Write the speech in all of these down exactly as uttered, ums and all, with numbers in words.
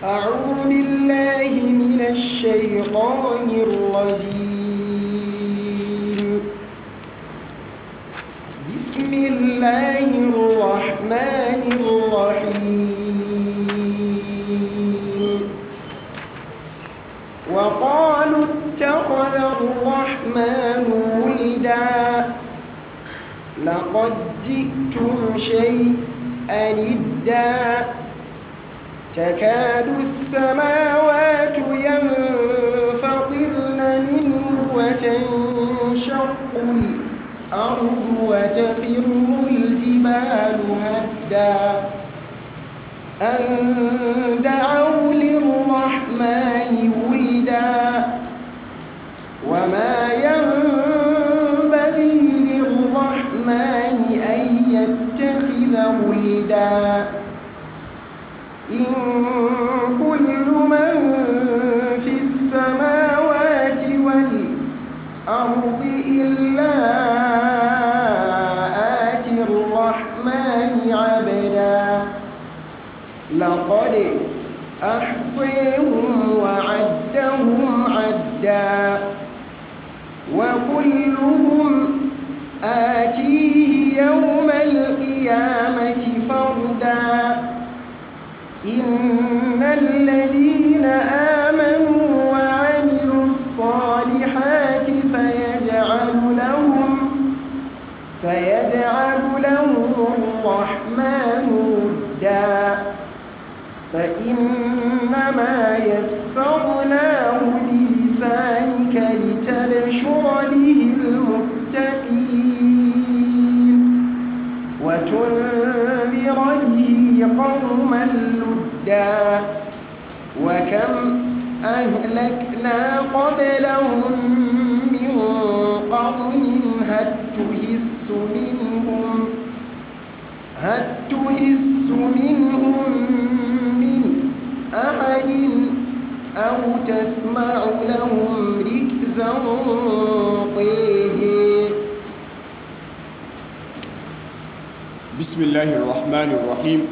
أعوذ بالله من الشيطان الرجيم. بسم الله الرحمن الرحيم. وقالوا اتخذ الرحمن ولدا لقد جئتم شيئا إدا تكاد السماوات ينفطرن منه وتنشق الأرض وتخر الجبال هدا أن دعوا للرحمن ولدا وما ينبغي للرحمن أن يتخذ ولدا إن كل من في السماوات والأرض إلا آتي الرحمن عبدا لقد أحصيهم وعدهم عدا وكلهم آتيه يوم القيامة فردا إن الذين آمنوا وعملوا الصالحات فيجعل لهم فيجعل لهم الرحمن ودا فإنما يسرناه بلسانك لتبشر به المتقين وتنذر به قوما لدا وكم أهلكنا قبلهم من قرن هل تحس منهم هل تحس منهم من أحد أو تسمع لهم ركزا طيه. بسم الله الرحمن الرحيم.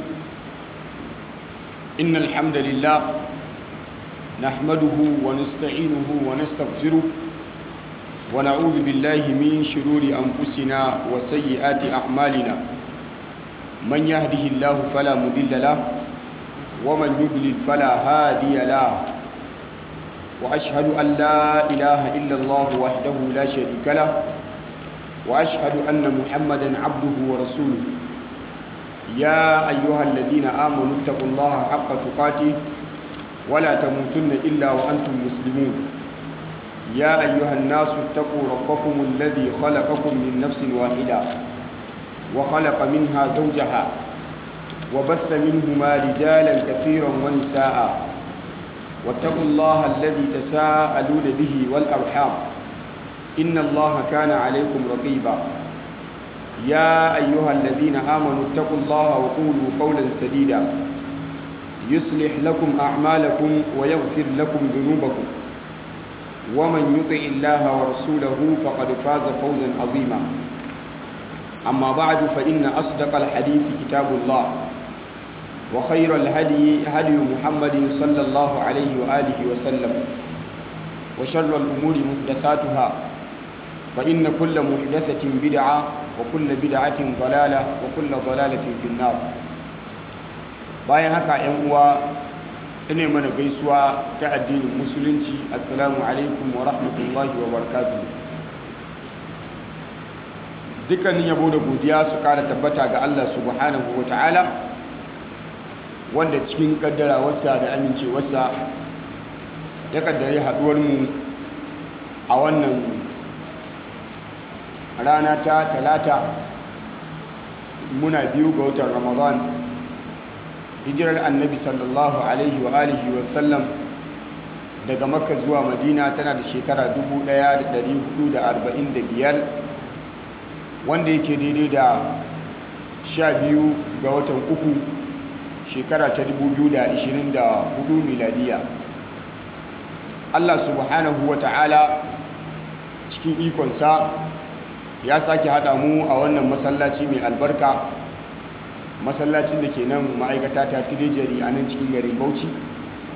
إن الحمد لله نحمده ونستعينه ونستغفره ونعوذ بالله من شرور أنفسنا وسيئات أعمالنا من يهده الله فلا مضل له ومن يضلل فلا هادي له وأشهد أن لا إله إلا الله وحده لا شريك له وأشهد أن محمدا عبده ورسوله. يا أيها الذين آمنوا اتقوا الله حق تقاته ولا تموتن إلا وأنتم مسلمون. يا أيها الناس اتقوا ربكم الذي خلقكم من نفس واحدة وخلق منها زوجها وبث منهما رجالا كثيرا ونساء واتقوا الله الذي تساءلون به والأرحام إن الله كان عليكم رقيبا. يا أيها الذين آمنوا اتقوا الله وقولوا قولا سديدا يصلح لكم أعمالكم ويغفر لكم ذنوبكم ومن يطع الله ورسوله فقد فاز فوزا عظيما. أما بعد فإن أصدق الحديث كتاب الله وخير الهدي هدي محمد صلى الله عليه وآله وسلم وشر الأمور محدثاتها فإن كل محدثة بدعة وكل بدعة ضلالة وكل ضلالة في النار. bayan haka ‘yan uwa ina mana gaisuwa ta addinin musulunci. Assalamu alaikum wa rahmatullahi wa barakatuhu. Dukkanin yabo da godiya su kara tabbata ga Allah subhanahu wa ta'ala wanda cikin kaddarawarsa da amincewarsa ya kaddare haduwarmu a wannan rana ta talata muna biyu ga watan Ramadan, hijirar annabi sallallahu alaihi wa alihi wa sallam daga Makka zuwa Madina tana da shekara dubu ɗaya da ɗari hudu da arba'in da biyar wanda yake daidai da sha biyu ga watan uku shekara ta dubu biyu da ashirin da hudu miladiya. Allah subhanahu wa ta'ala cikin ikonsa ya sake haɗa mu a wannan masallaci mai albarka, masallacin da ke nan ma'aikata ta Tirejari a nan cikin garin Bauchi,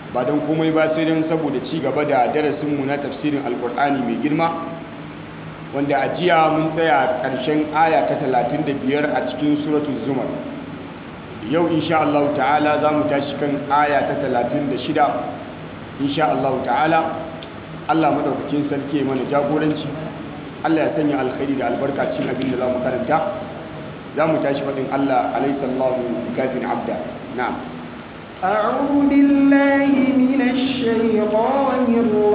ba don komai ba sai don saboda ci gaba da darasinmu na tafsirin alkur'ani mai girma, wanda a jiya mun tsaya ƙarshen aya ta talatin da biyar a cikin suratul zumar. Yau insha Allah ta'ala za mu tashi kan aya ta talatin da shida insha Allah ta'ala. Allah madaukakin sarki mana jagoranci, Allah ya sanya alkhairi da albarka cikin abin da za mu karanta. za mu tashi faɗin Allah alaihissallahu kafin abda. na'am. أعوذ بالله من الشيطان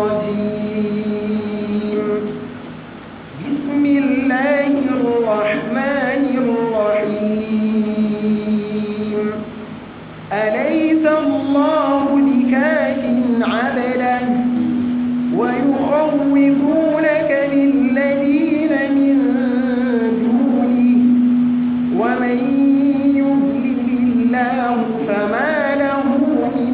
الرجيم. بسم الله الرحمن الرحيم. أليس الله بكاف عبده ويخوفونك بالذين من دونه ومن يضلل الله فما له من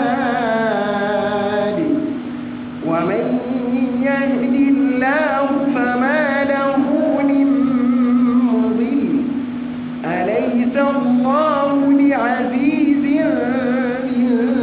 هاد ومن يهد الله فما له من مضل أليس الله بعزيز ذي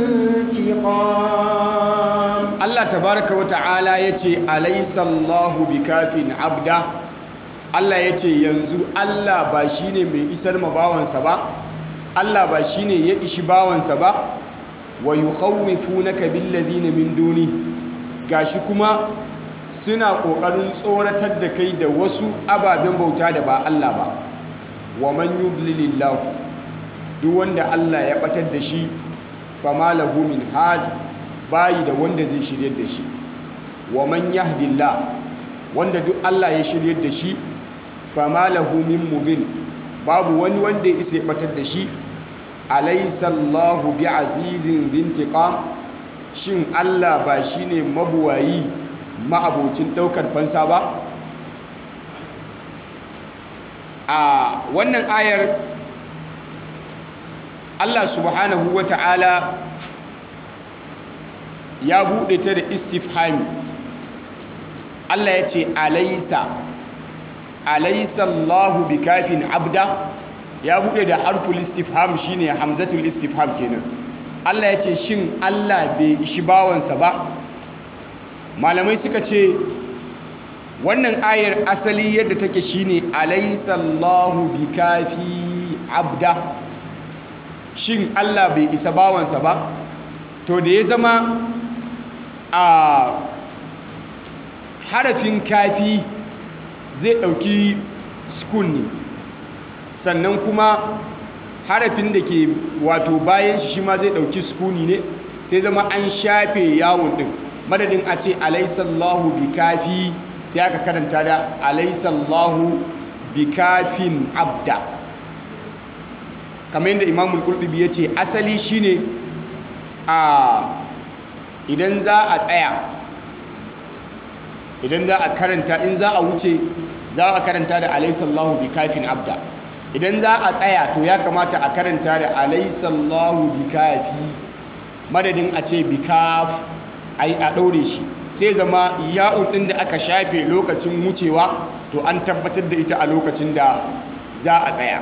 انتقام. Allah tabaraka wa ta'ala yace alaysa Allahu bikafin abda. Allah yace yanzu Allah ba shine mai isar ma bawansa ba, Allah ba shine ya ishi bawansa ba. Wa yukhawifunaka billadhina min duni, gashi kuma suna kokarin tsoratar da kai da wasu ababen bauta da ba Allah ba. Wa man yudlilillahu, duk wanda Allah ya batar da shi fama lahu min had, bayi da wanda zai shiryar da shi. Wa man yahdillah, wanda duk Allah ya shiryar da shi fama lahu min mubin, babu wani wanda ya isa ya batar da shi. Alaysa Allahu bi'azizin zintiqam, shin Allah ba shine mabuwayi ma'abocin daukar fansa ba? A wannan ayar Allah subhanahu wata'ala ya buɗe ta da istifhami. Allah ya ce alaysa alaysa Allahu bikafin abda, ya buɗe da harful istifham shine hamzatul istifham kenan. Allah ya ce shin Allah bai ishi bawansa ba? Malamai suka ce wannan ayar asali yadda take shine alaysa Allahu bikafi abda, shin Allah bai isa bawansa ba? To da ya zama a harafin kafi zai ɗauki sukun ne, sannan kuma harafin da ke wato bayan shi ma zai ɗauki sukuni ne, sai zama an shafe yawon ɗin. Madadin a ce alaisallahu bi kafi, sai aka karanta da alaisallahu bi kafin abda. Kamar yadda Imamul Qurtubi ya ce asali shine a idan za a tsaya, idan za a karanta, in za a wuce za a karanta da alaisallahu bi kafin abda. Idan za a tsaya to ya kamata a karanta da alaisallahu bi kafi, madadin a ce bi kaf ai a ɗaure shi, sai zama ya'un ɗin da aka shafe lokacin wucewa to an tabbatar da ita a lokacin da za a tsaya.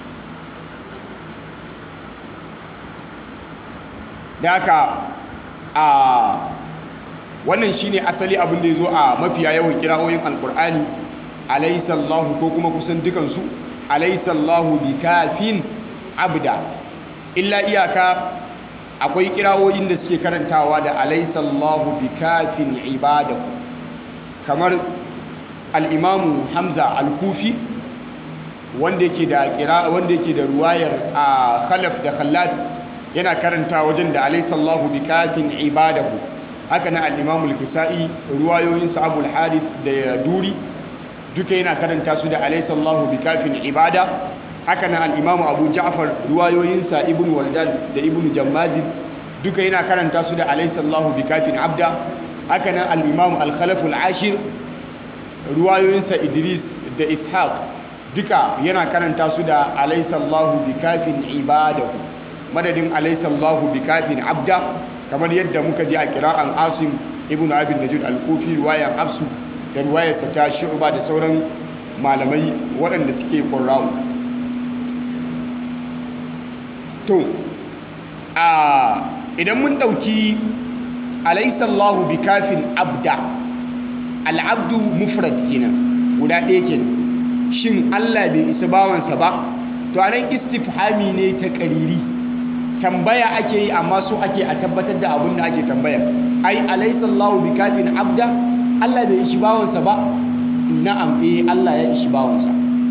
Da haka a wannan shine asali abin da ya zo a mafiya yawan kira'o'in alkur'ani, alaisallahu ko kuma kusan dukansu alaisallahu bi kafin abda, illa iyaka akwai kira'o'in da suke karantawa da alaisallahu bi kafin ibadahu, kamar al-imamu Hamza al-Kufi wanda yake da kira wanda yake da ruwayar a Khalaf da Khallad, yana karanta wajen da alaisallahu bi kafin ibadahu. Haka na al-imamu al-Kisa'i ruwayoyin sa Abu al-Harith da Duri duka yana karanta su da alaisallahu bi kafin ibada. Haka na al-imamu Abu Ja'far ruwayoyin sa Ibn Waldan da Ibn Jammaz duka yana karanta su da alaisallahu bi kafin abda. Haka na al-imamu al-Khalaf al-Ashir ruwayoyin sa Idris da Ishaq duka yana karanta su da alaisallahu bi kafin ibadahu, madadin alaisallahu bi kafin abda, kamar yadda muka ji a kira'an Asim ibn Abi Najud al-Kufi riwayan Hafsu da riwayar ta Shu'ba da sauran malamai waɗanda suke qurra'u. To a idan mun ɗauki alaysa Allahu bikafin abda, al'abdu mufrad kenan guda ɗaya kenan, shin Allah bai isa bawansa ba? To anan istifhami ne ta ƙariri, tambaya ake yi amma so ake a tabbatar da abin da ake tambaya. Ai alaysa Allahu bikafin abda, Allah bai ishi bawansa ba? Na'am, eh Allah ya ishi bawansa.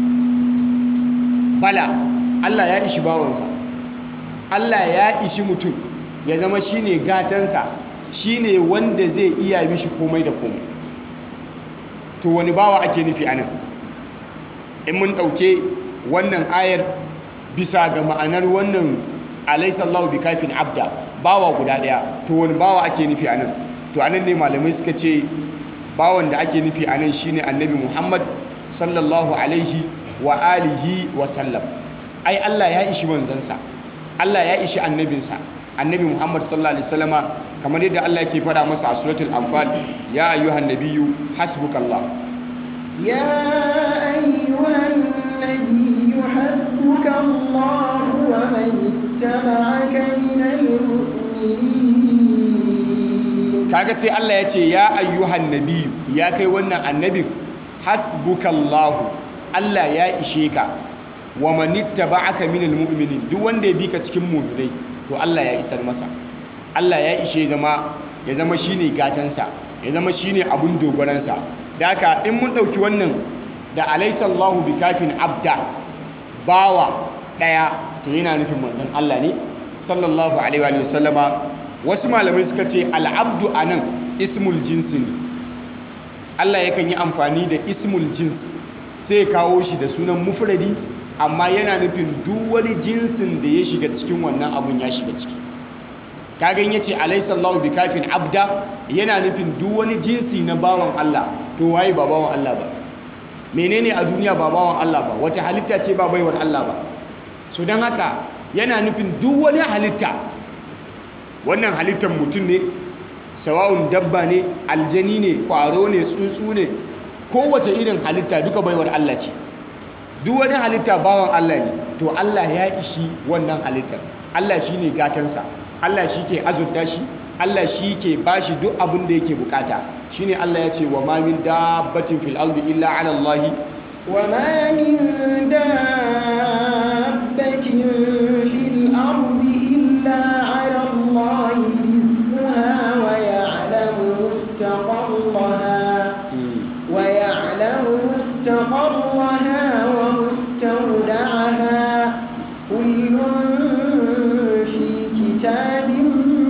Bala, Allah ya ishi bawansa. Allah ya ishi mutum ya zama shine gatansa, shine wanda zai iya mishi komai da komai. To wani bawa ake nufi anan? In mun ɗauke wannan ayar bisa ga ma'anar wannan alaysa Allahu bikafin abda, bawa guda ɗaya, to wani bawa ake nufi anan? To anan ne malamai suka ce bawan da ake nufi anan shine annabi Muhammad sallallahu alaihi wa alihi wa sallam. Ai Allah ya ishi manzansa, Allah ya ishi annabinsa, annabi Muhammad sallallahu alaihi wasallama, kamar yadda Allah yake faɗa masa a suratul anfal, ya ayyuhan nabiyyu hasbukallah. Ya ayyuhan nabiyyu hasbukallahu wa man ittaba'aka minal mu'minin. Kaga sai Allah ya ce ya ayyuhan nabiyyu, ya kai wannan annabin, hasbukallahu, Allah ya ishe ka, wa man ittaba'aka minal mu'minin, duk wanda ya bi ka cikin mu'minai to Allah ya isar masa. Allah ya ishe zama ya zama shine gatansa, ya zama shine abun dogaransa. Da haka in mun dauki wannan da alaysa Allahu bikafin abda, bawa daya, to yana nufin manzon Allah ne sallallahu alaihi wa sallama. Wasu malamai suka ce al'abdu anan ismul jinsi ne. Allah yakan yi amfani da ismul jins sai kawo shi da sunan mufradi, amma yana nufin duk wani jinsin da ya shiga cikin wannan abun ya shiga ciki. Kagan yace alaysa Allahu bikafin abda, yana nufin duk wani jinsi na bawan Allah, to waye ba bawan Allah ba? Menene a duniya ba bawan Allah ba? Wata halitta ce ba baiwar Allah ba? So dan haka yana nufin duk wani halitta, wannan halittar mutum ne, sawa'un dabba ne, aljani ne, kwaro ne, tsuntsu ne, kowace irin halitta duka baiwar Allah ce. Duk wani halitta bawan Allah ne, to Allah ya ishi wannan halittar. Allah shi ne gatansa, Allah shi ke azurta shi, Allah shi ke bashi duk abin da yake bukata. Shine Allah ya ce wa ma min dabbatin fil ardi illa ala Allah, wa ma min dabbatin fil ardi illa ala Allah rizquha wa ya'lamu mustaqarraha wa ya'lamu mustaqarraha wa mustawda'aha, kullun fi kitabin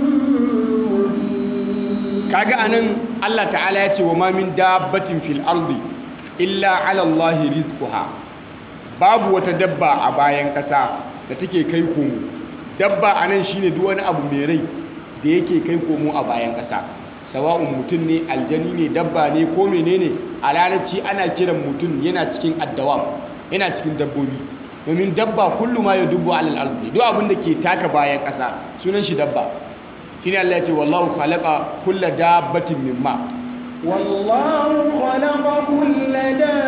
mubin. Kaga anan Allah ta'ala ya ce wa ma min dabbatin fil ardi illa ala Allah rizquha, babu wata dabba a bayan ƙasa da take kai komo. Dabba anan shine duk wani abu mai rai da yake kai komo a bayan ƙasa, sawa'un mutum ne, aljani ne, dabba ne, ko menene. A larabci ana kiran mutum yana cikin addawam, yana cikin dabbobi, domin dabba kullu ma yadubbu alal ardi, duk abin da ke taka bayan ƙasa sunan shi dabba. Shine Allah ya ce wallahu khalaqa kulla dabbatin mimma, wallahu khalaqa kulla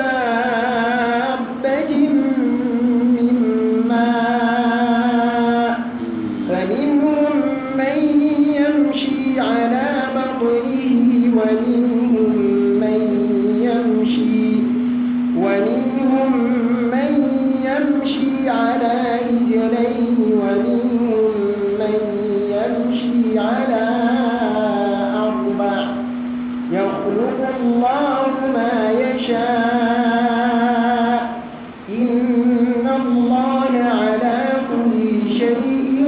dabbatin mimma, faminhum man yamshi ala batnihi wa minhum man yamshi wa minhum man yamshi ala rijlayni wa minhum man yamshi على أربع يخلق الله ما يشاء إن الله على كل شيء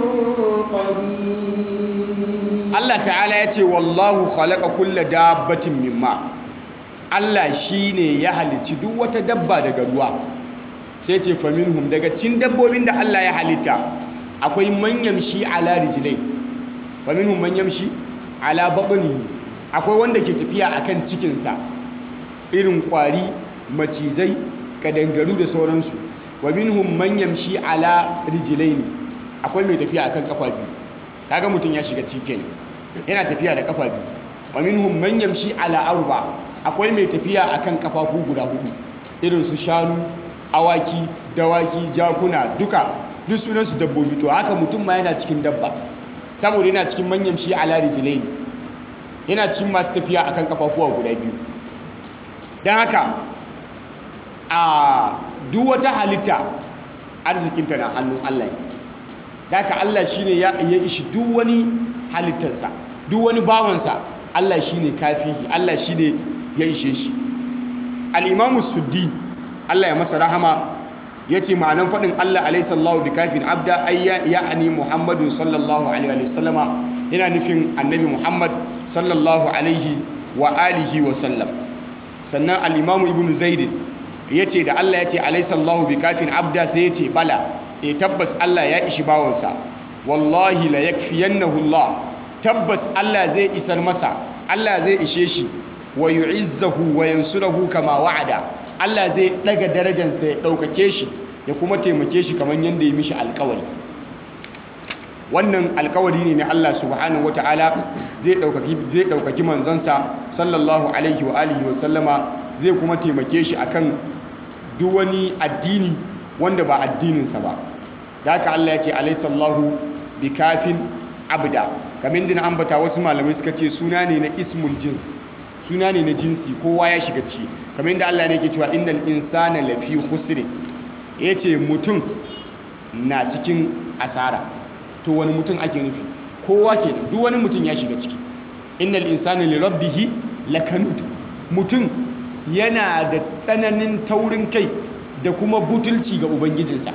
قدير. Allah ta'ala ya ce wallahu khalaqa kulla dabbatin mimma, Allah shine ya halicci duk wata dabba daga ruwa. Sai ce faminhum, daga cikin dabbobin da Allah ya halitta akwai man yamshi ala rijlai, faminhum man yamshi ala batnihi, akwai wanda ke tafiya akan cikinsa, irin kwari, macizai, kadangaru da sauransu. Wa minhum man yamshi ala rijlaini, akwai mai tafiya akan kafa biyu. Kaga mutum ya shiga cikin, yana tafiya da kafa biyu. Wa minhum man yamshi ala arba, akwai mai tafiya akan kafafu guda hudu, irin su shanu, awaki, dawaki, jakuna, duka duk sunansu dabbobi. To haka mutum ma yana cikin dabba. saboda yana cikin manyan shi ala rijlaini, yana cikin masu tafiya akan kafafuwa guda biyu. don haka a duk wata halitta arzikinta na hannun Allah ne. Da haka Allah shine ya ya ishi duk wani halittarsa, duk wani bawansa, Allah shine kafihi, Allah shine ya ishe shi. Al-Imam Suddi Allah ya masa rahama yace ma'anan fadin Allah alayhi sallahu bi kafin abda ayya ya'ni Muhammadu sallallahu alaihi wa sallama, yana nufin annabi Muhammad sallallahu alaihi wa alihi wa sallam. Sannan al-Imam Ibn Zaid yace da Allah yace alayhi sallahu bi kafin abda, sai yace bala, e tabbas Allah ya ishi bawansa, wallahi la yakfiyannahu Allah, tabbas Allah zai isar masa, Allah zai ishe shi, wa yu'izzahu wa yansurahu kama wa'ada, Allah zai daga darajarsa ya daukake shi ya kuma taimake shi kamar yanda ya mishi alƙawari. Wannan alƙawari ne na Allah subhanahu wataala, zai daukaki zai daukaki manzansa sallallahu alaihi wa alihi wa sallama, zai kuma taimake shi akan duk wani addini wanda ba addininsa ba. Da haka Allah ya ce alayhi sallahu bikafin abda, kamar da na ambata wasu malamai suka ce suna ne na ismul jins, suna ne na jinsi, kowa ya shiga ciki. Kamar yadda Allah ne yake cewa innal insana lafi khusr, yace mutum na cikin asara. To wani mutum ake nufi? Kowa ke, duk wani mutum ya shiga ciki. Innal insana li rabbih lakanud, mutum yana da tsananin taurin kai da kuma butulci ga ubangijinsa.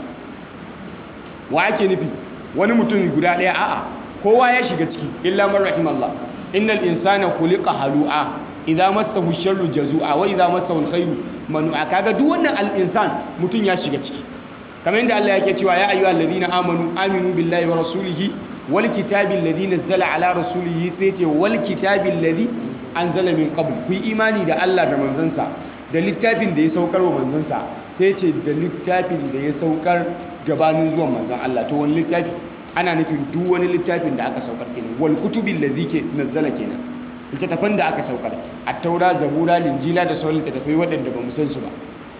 Wa ake nufi? Wani mutum guda ɗaya? A'a, kowa ya shiga ciki illa man rahimallah. Innal insana khuliqa halu'a idza massahu sharru jazua wa idza massahu alkhairu manu'a. Kaga duk wannan al-insan mutum ya shiga ciki. Kamar yadda Allah yake cewa ya ayyuhal ladina amanu aminu billahi wa rasulihi wal kitabi alladhi nazzala ala rasulihi, sai ce wal kitabi alladhi anzala min qabl, ku imani da Allah da manzansa da littafin da ya saukar wa manzansa, sai ce da littafin da ya saukar gabanin zuwan manzan Allah. To wani littafi? Ana nufin duk wani littafin da aka saukar kenan. Wal kutubil ladhi ke nazzala kenan, littattafan da aka saukar, at-taura, zabura, linjila da sauran littattafai waɗanda ba mu san su ba.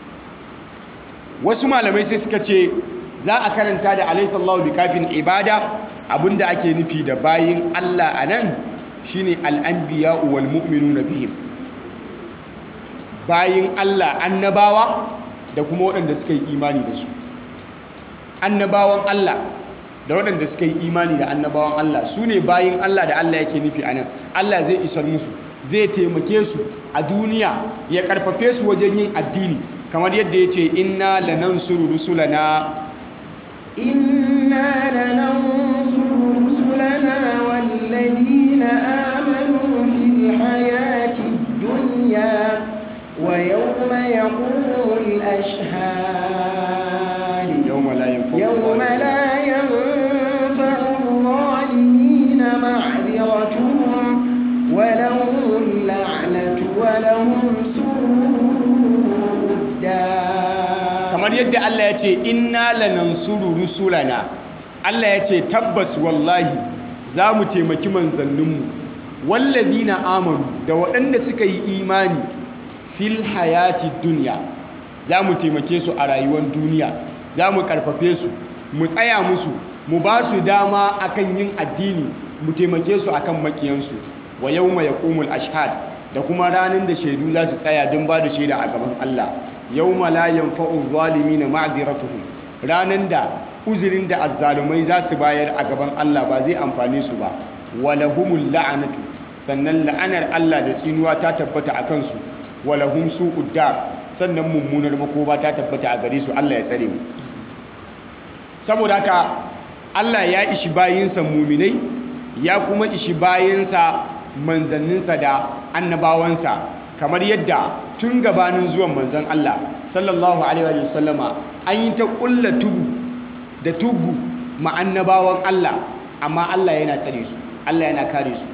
Wasu malamai sai suka ce za a karanta da alayhi sallahu bi kafin ibada, abinda ake nufi da bayin Allah anan shine al-anbiya wal mu'minuna bihim, bayin Allah annabawa da kuma waɗanda suka yi imani da su. Annabawan Allah da waɗanda suka yi imani da annabawan Allah su ne bayin Allah da Allah yake nufi a nan. Allah zai isar musu, zai taimake su a duniya, ya ƙarfafe su wajen yin addini, kamar yadda ya ce inna lanansuru rusulana inna lanansuru rusulana walladhina amanu fil hayati dunya wa yawma yaqumul ashhad yawma la yanfa'u yawma la الظالمين معذرتهم ولهم اللعنة ولهم سوء الدار. kamar yadda Allah ya ce inna lanansuru rusulana, Allah ya ce tabbas wallahi za mu taimaki manzanninmu, wallazina amanu da waɗanda suka yi imani fil hayati dunya, za mu taimake su a rayuwar duniya, za mu ƙarfafe su, mu tsaya musu, mu ba su dama akan yin addini, mu taimake su akan makiyansu. Wa yawma yaqumul ashhad, da kuma ranar da shaidu za su tsaya don ba da shaida a gaban Allah. Yawma la yanfa'u zalimina ma'ziratuhum, ranar da uzurin da azzalumai za su bayar a gaban Allah ba zai amfane su ba. Wa lahumul la'anatu, sannan la'anar Allah da tsinuwa ta tabbata a kansu. Wa lahum su'ud dar, sannan mummunar makoma ta tabbata a gare su. Allah ya tsare mu. Saboda haka Allah ya ishi bayinsa muminai, ya kuma ishi bayinsa manzanninsa da annabawansa, kamar yadda tun gabanin zuwan manzan Allah sallallahu alaihi wa sallama an yi ta kulla tubu da tubu ma annabawan Allah, amma Allah yana tsare su, Allah yana kare su.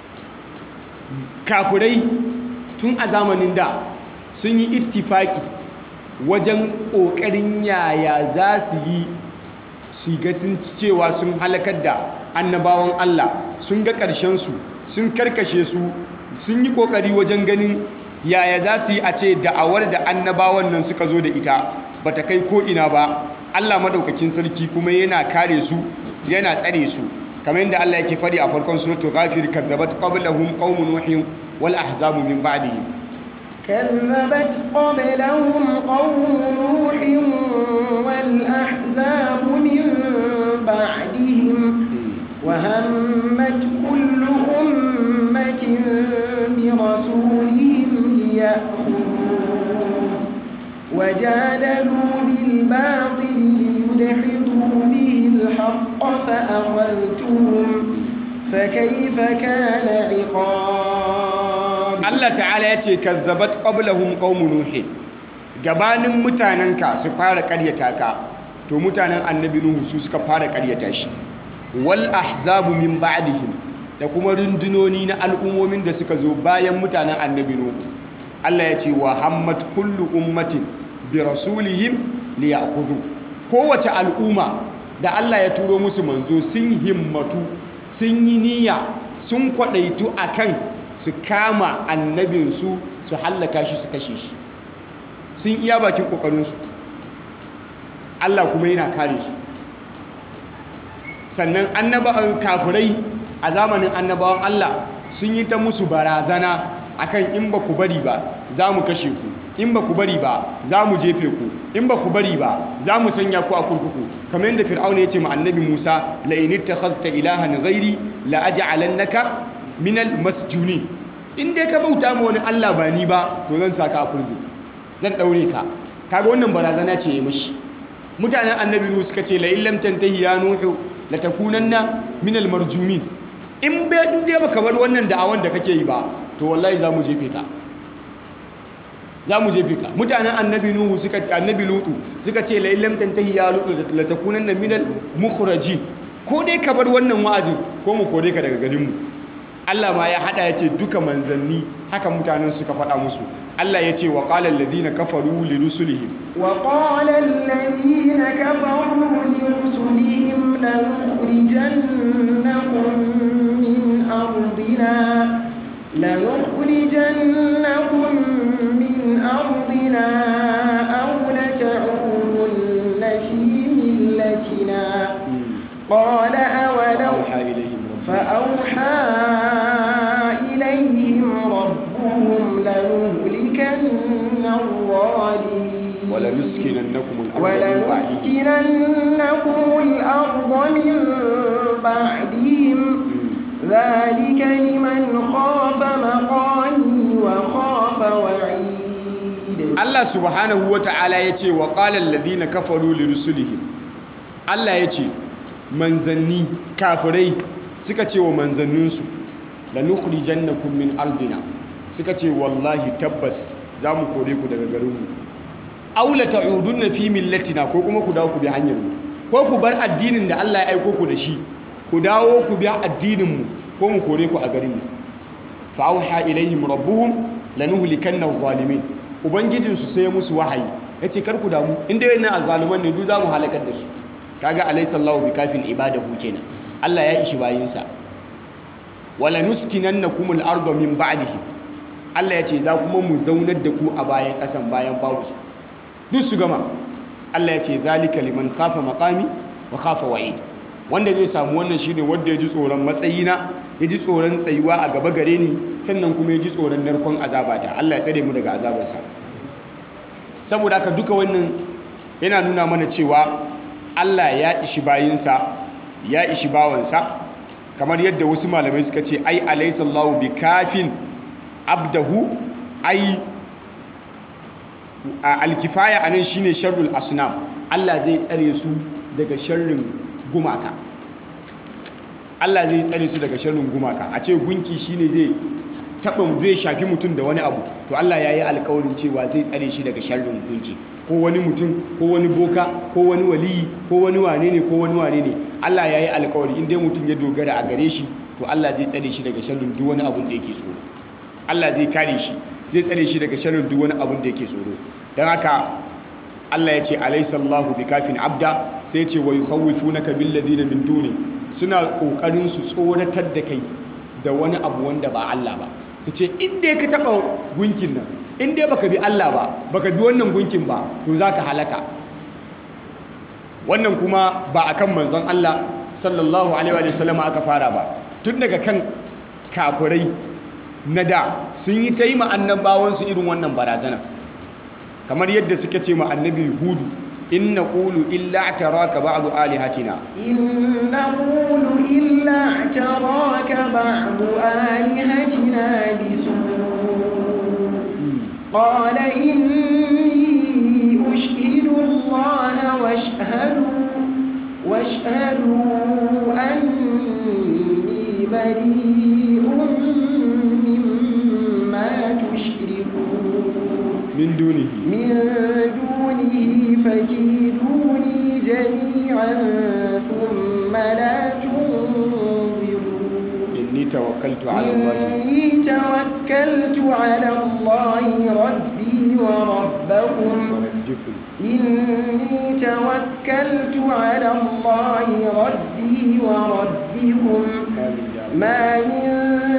Kafirai tun a zamanin da sun yi ittifaki wajen ƙoƙarin yaya za su yi su ga sun cewa sun halakar da annabawan Allah, sun ga ƙarshensu, sun karkashe su, sun yi ƙoƙari wajen ganin yaya za su yi a ce da'awar da annabawan nan suka zo da ita ba ta kai ko'ina ba. Allah madaukakin sarki kuma yana kare su, yana tsare su, kamar yadda Allah yake fadi a farkon suratul ghafir kadzabat qablahum qaumun nuhin wal ahzabu min ba'dihim كذبت قبلهم قوم نوح والأحزاب من بعدهم وهمت كل أمة برسولهم ليأخذوه وجادلوا بالباطل ليدحضوا به الحق فأخذتهم فكيف كان عقاب Allah ta'ala ya ce kazzabat qablahum qaumun nuh gabanin mutanenka su fara ƙaryata ka to mutanen annabi nuhu su suka fara ƙaryata shi wal ahzabu min ba'dihim da kuma rundunoni na al'ummomin da suka zo bayan mutanen annabi nuhu Allah ya ce wa hammat kullu ummatin bi rasulihim liya'khudhu kowace al'umma da Allah ya turo musu manzo sun himmatu sun yi niyya sun kwadaitu akan su kama annabinsu su hallaka shi su kashe shi sun iya bakin kokarinsu Allah kuma yana kare su sannan annabawan kafirai a zamanin annabawan Allah sun yi ta musu barazana akan in ba ku bari ba za mu kashe ku in ba ku bari ba za mu jefe ku in ba ku bari ba za mu sanya ku a kurkuku kamar yadda fir'auna ya ce ma annabi Musa la in ittakhadhta ilahan ghairi la aj'alannaka minal masjuni in dai ka bauta ma wani Allah ba ni ba to zan saka a kurkuku zan daure ka kaga wannan barazana ce ya mishi mutanen annabi Nuhu suka ce la illam tantahi ya nuhu la takunanna minal marjumin in bai in dai baka bar wannan da'awan da kake yi ba to wallahi za mu jefe ka za mu jefe ka mutanen annabi Nuhu suka annabi Lutu suka ce la illam tantahi ya lutu la takunanna minal mukhrajin ko dai ka bar wannan wa'azin ko mu kore ka daga garin mu Allah ma ya hada ya ce duka manzanni haka mutanen suka faɗa musu Allah ya ce wa qala alladhina kafaru li rusulihim wa qala alladhina kafaru li rusulihim lanukhrijannakum min ardina lanukhrijannakum min ardina aw lata'udunna fi millatina qala awalaw فأوحى إليهم ربهم لنهلكن الظالمين ولنسكننكم ولنسكننكم الأرض من بعدهم ذلك لمن خاف مقامي وخاف وعيد الله سبحانه وتعالى يتي وقال الذين كفروا لرسلهم الله يتي منزني كافري suka ce wa manzanninsu la nukhrijannakum min ardina suka ce wallahi tabbas za mu kore ku daga garinmu aw la ta'udunna fi millatina ko kuma ku dawo ku bi hanyar mu ko ku bar addinin da Allah ya aiko ku da shi ku dawo ku bi addinin mu ko mu kore ku a garin mu fa auha ilaihim rabbuhum lanuhlikanna adh-dhalimin ubangijin su sai musu wahayi yace kar ku damu inda yana azzaluman ne duk za mu halakar da su kaga alaysa Allahu bikafin ibadahu kenan Allah ya ishi bayinsa wala nuskinannakum al-ardha min ba'dihi Allah ya ce za kuma mu zaunar da ku a bayan kasan bayan babu su duk su gama Allah ya ce zalika liman khafa maqami wa khafa wa'id wanda zai samu wannan shine wanda ya ji tsoron matsayina ya ji tsoron tsayuwa a gaba gare ni sannan kuma ya ji tsoron narkon azabata Allah ya tsare mu daga azabarsa saboda haka duka wannan yana nuna mana cewa Allah ya ishi bayinsa ya ishi bawansa kamar yadda wasu malamai suka ce ai alaysa Allahu bikafin abdahu ai alkifaya anan shine sharrul asnam Allah zai tsare su daga sharrin gumaka Allah zai tsare su daga sharrin gumaka a ce gunki shine zai taba zai shafi mutum da wani abu to Allah yayi alƙawarin cewa zai tsare shi daga sharrin gunki ko wani mutum ko wani boka ko wani waliyi ko wani wane ne ko wani wane ne Allah yayi alƙawari in dai mutum ya dogara a gare shi to Allah zai tsare shi daga sharrin duk wani abun da yake tsoro Allah zai kare shi zai tsare shi daga sharrin duk wani abun da yake tsoro dan haka Allah ya ce alaysallahu bikafin abda sai ya ce wa yukhawifunaka bil ladina min duni suna kokarin su tsoratar da kai da wani abu wanda ba Allah ba su ce in dai ka taba gunkin nan in dai baka bi Allah ba baka bi wannan gunkin ba to zaka halaka wannan kuma ba akan manzon Allah sallallahu alaihi wa sallam aka fara ba, tun daga kan kafirai na da sun yi ta yi ma annabawansu irin wannan barazana, kamar yadda suka ce ma annabi hudu in naqulu illa taraka ba'du alihatina إن نقول إلا اعتراك بعض آلهتنا بسوء قال إني أشهد الله واشهدوا واشهدوا أني بريء مما تشركون min dunihi من دونه فكيدوني جميعا ثم لا تنظرون inni tawakkaltu ala Allah إني توكلت على الله ربي وربكم rabbikum إني توكلت على الله ربي وربكم ما من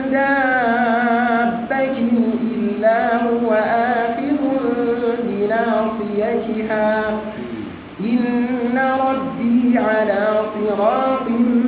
دابة إلا هو آخذ بناصيتها إن ربي على صراط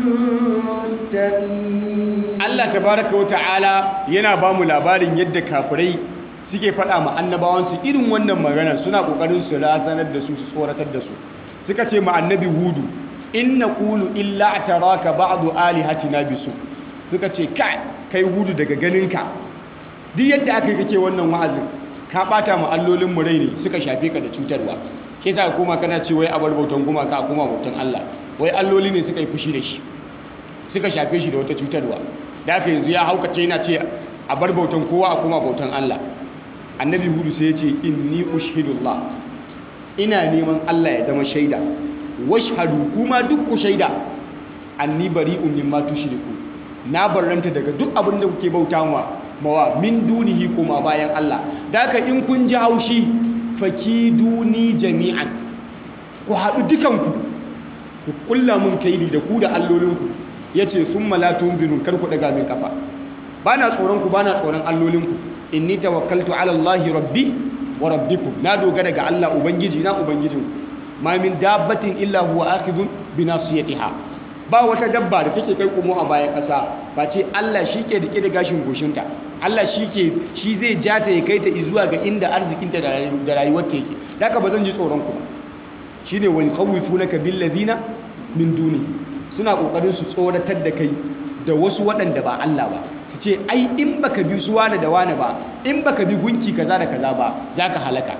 مستقيم Allah tabaraka wa ta'ala yana ba mu labarin yadda kafirai suke faɗa ma annabawansu irin wannan magana, suna ƙoƙarin su razanar da su su tsoratar da su. Suka ce ma annabi hudu in naqulu illa ataraka ba'du alihatina bisu, suka ce kai kai hudu daga ganinka duk yadda aka yi kake wannan wa'azin ka ɓata ma allolin mu rai ne, suka shafe ka da cutarwa, ke sa kuma kana ce wai a bar bautan gumaka a kuma bautan Allah, wai alloli ne suka yi fushi da shi suka shafe shi da wata cutarwa, da aka yanzu ya haukace yana ce a bar bautan kowa a kuma bautan Allah. Annabi hudu sai ya ce inni ushhidullah, ina neman Allah ya zama shaida, washhadu kuma duk ku shaida anni bari'un mimma tushriku, na barranta daga duk abin da kuke bautawa mawa min dunihi kuma bayan Allah. Da aka in kun ji haushi fakiduni jami'an, ku haɗu dukanku ku kulla mun kaidi da ku da allolinku, yace summa la tunzirun, kar ku daga min kafa, bana tsoron ku bana tsoron allolinku, inni tawakkaltu ala Allah rabbi wa rabbikum, na dogara ga Allah ubangiji na ubangijinku, ma min dabbatin illa huwa akhidhun bi nasiyatiha, ba wata dabba da take kai kumo a bayan ƙasa ba ce Allah shi ke rike da gashin goshinta, Allah shi ke shi zai ja ta ya kai ta zuwa ga inda arzikinta da rayuwarta yake, haka ba zan ji tsoron ku ba. Shine wa yukhawifunaka bil ladina min duni, suna kokarin su tsoratar da kai da wasu waɗanda ba Allah ba, su ce ai in baka bi su wane da wane ba, in baka bi gunki kaza da kaza ba zaka halaka.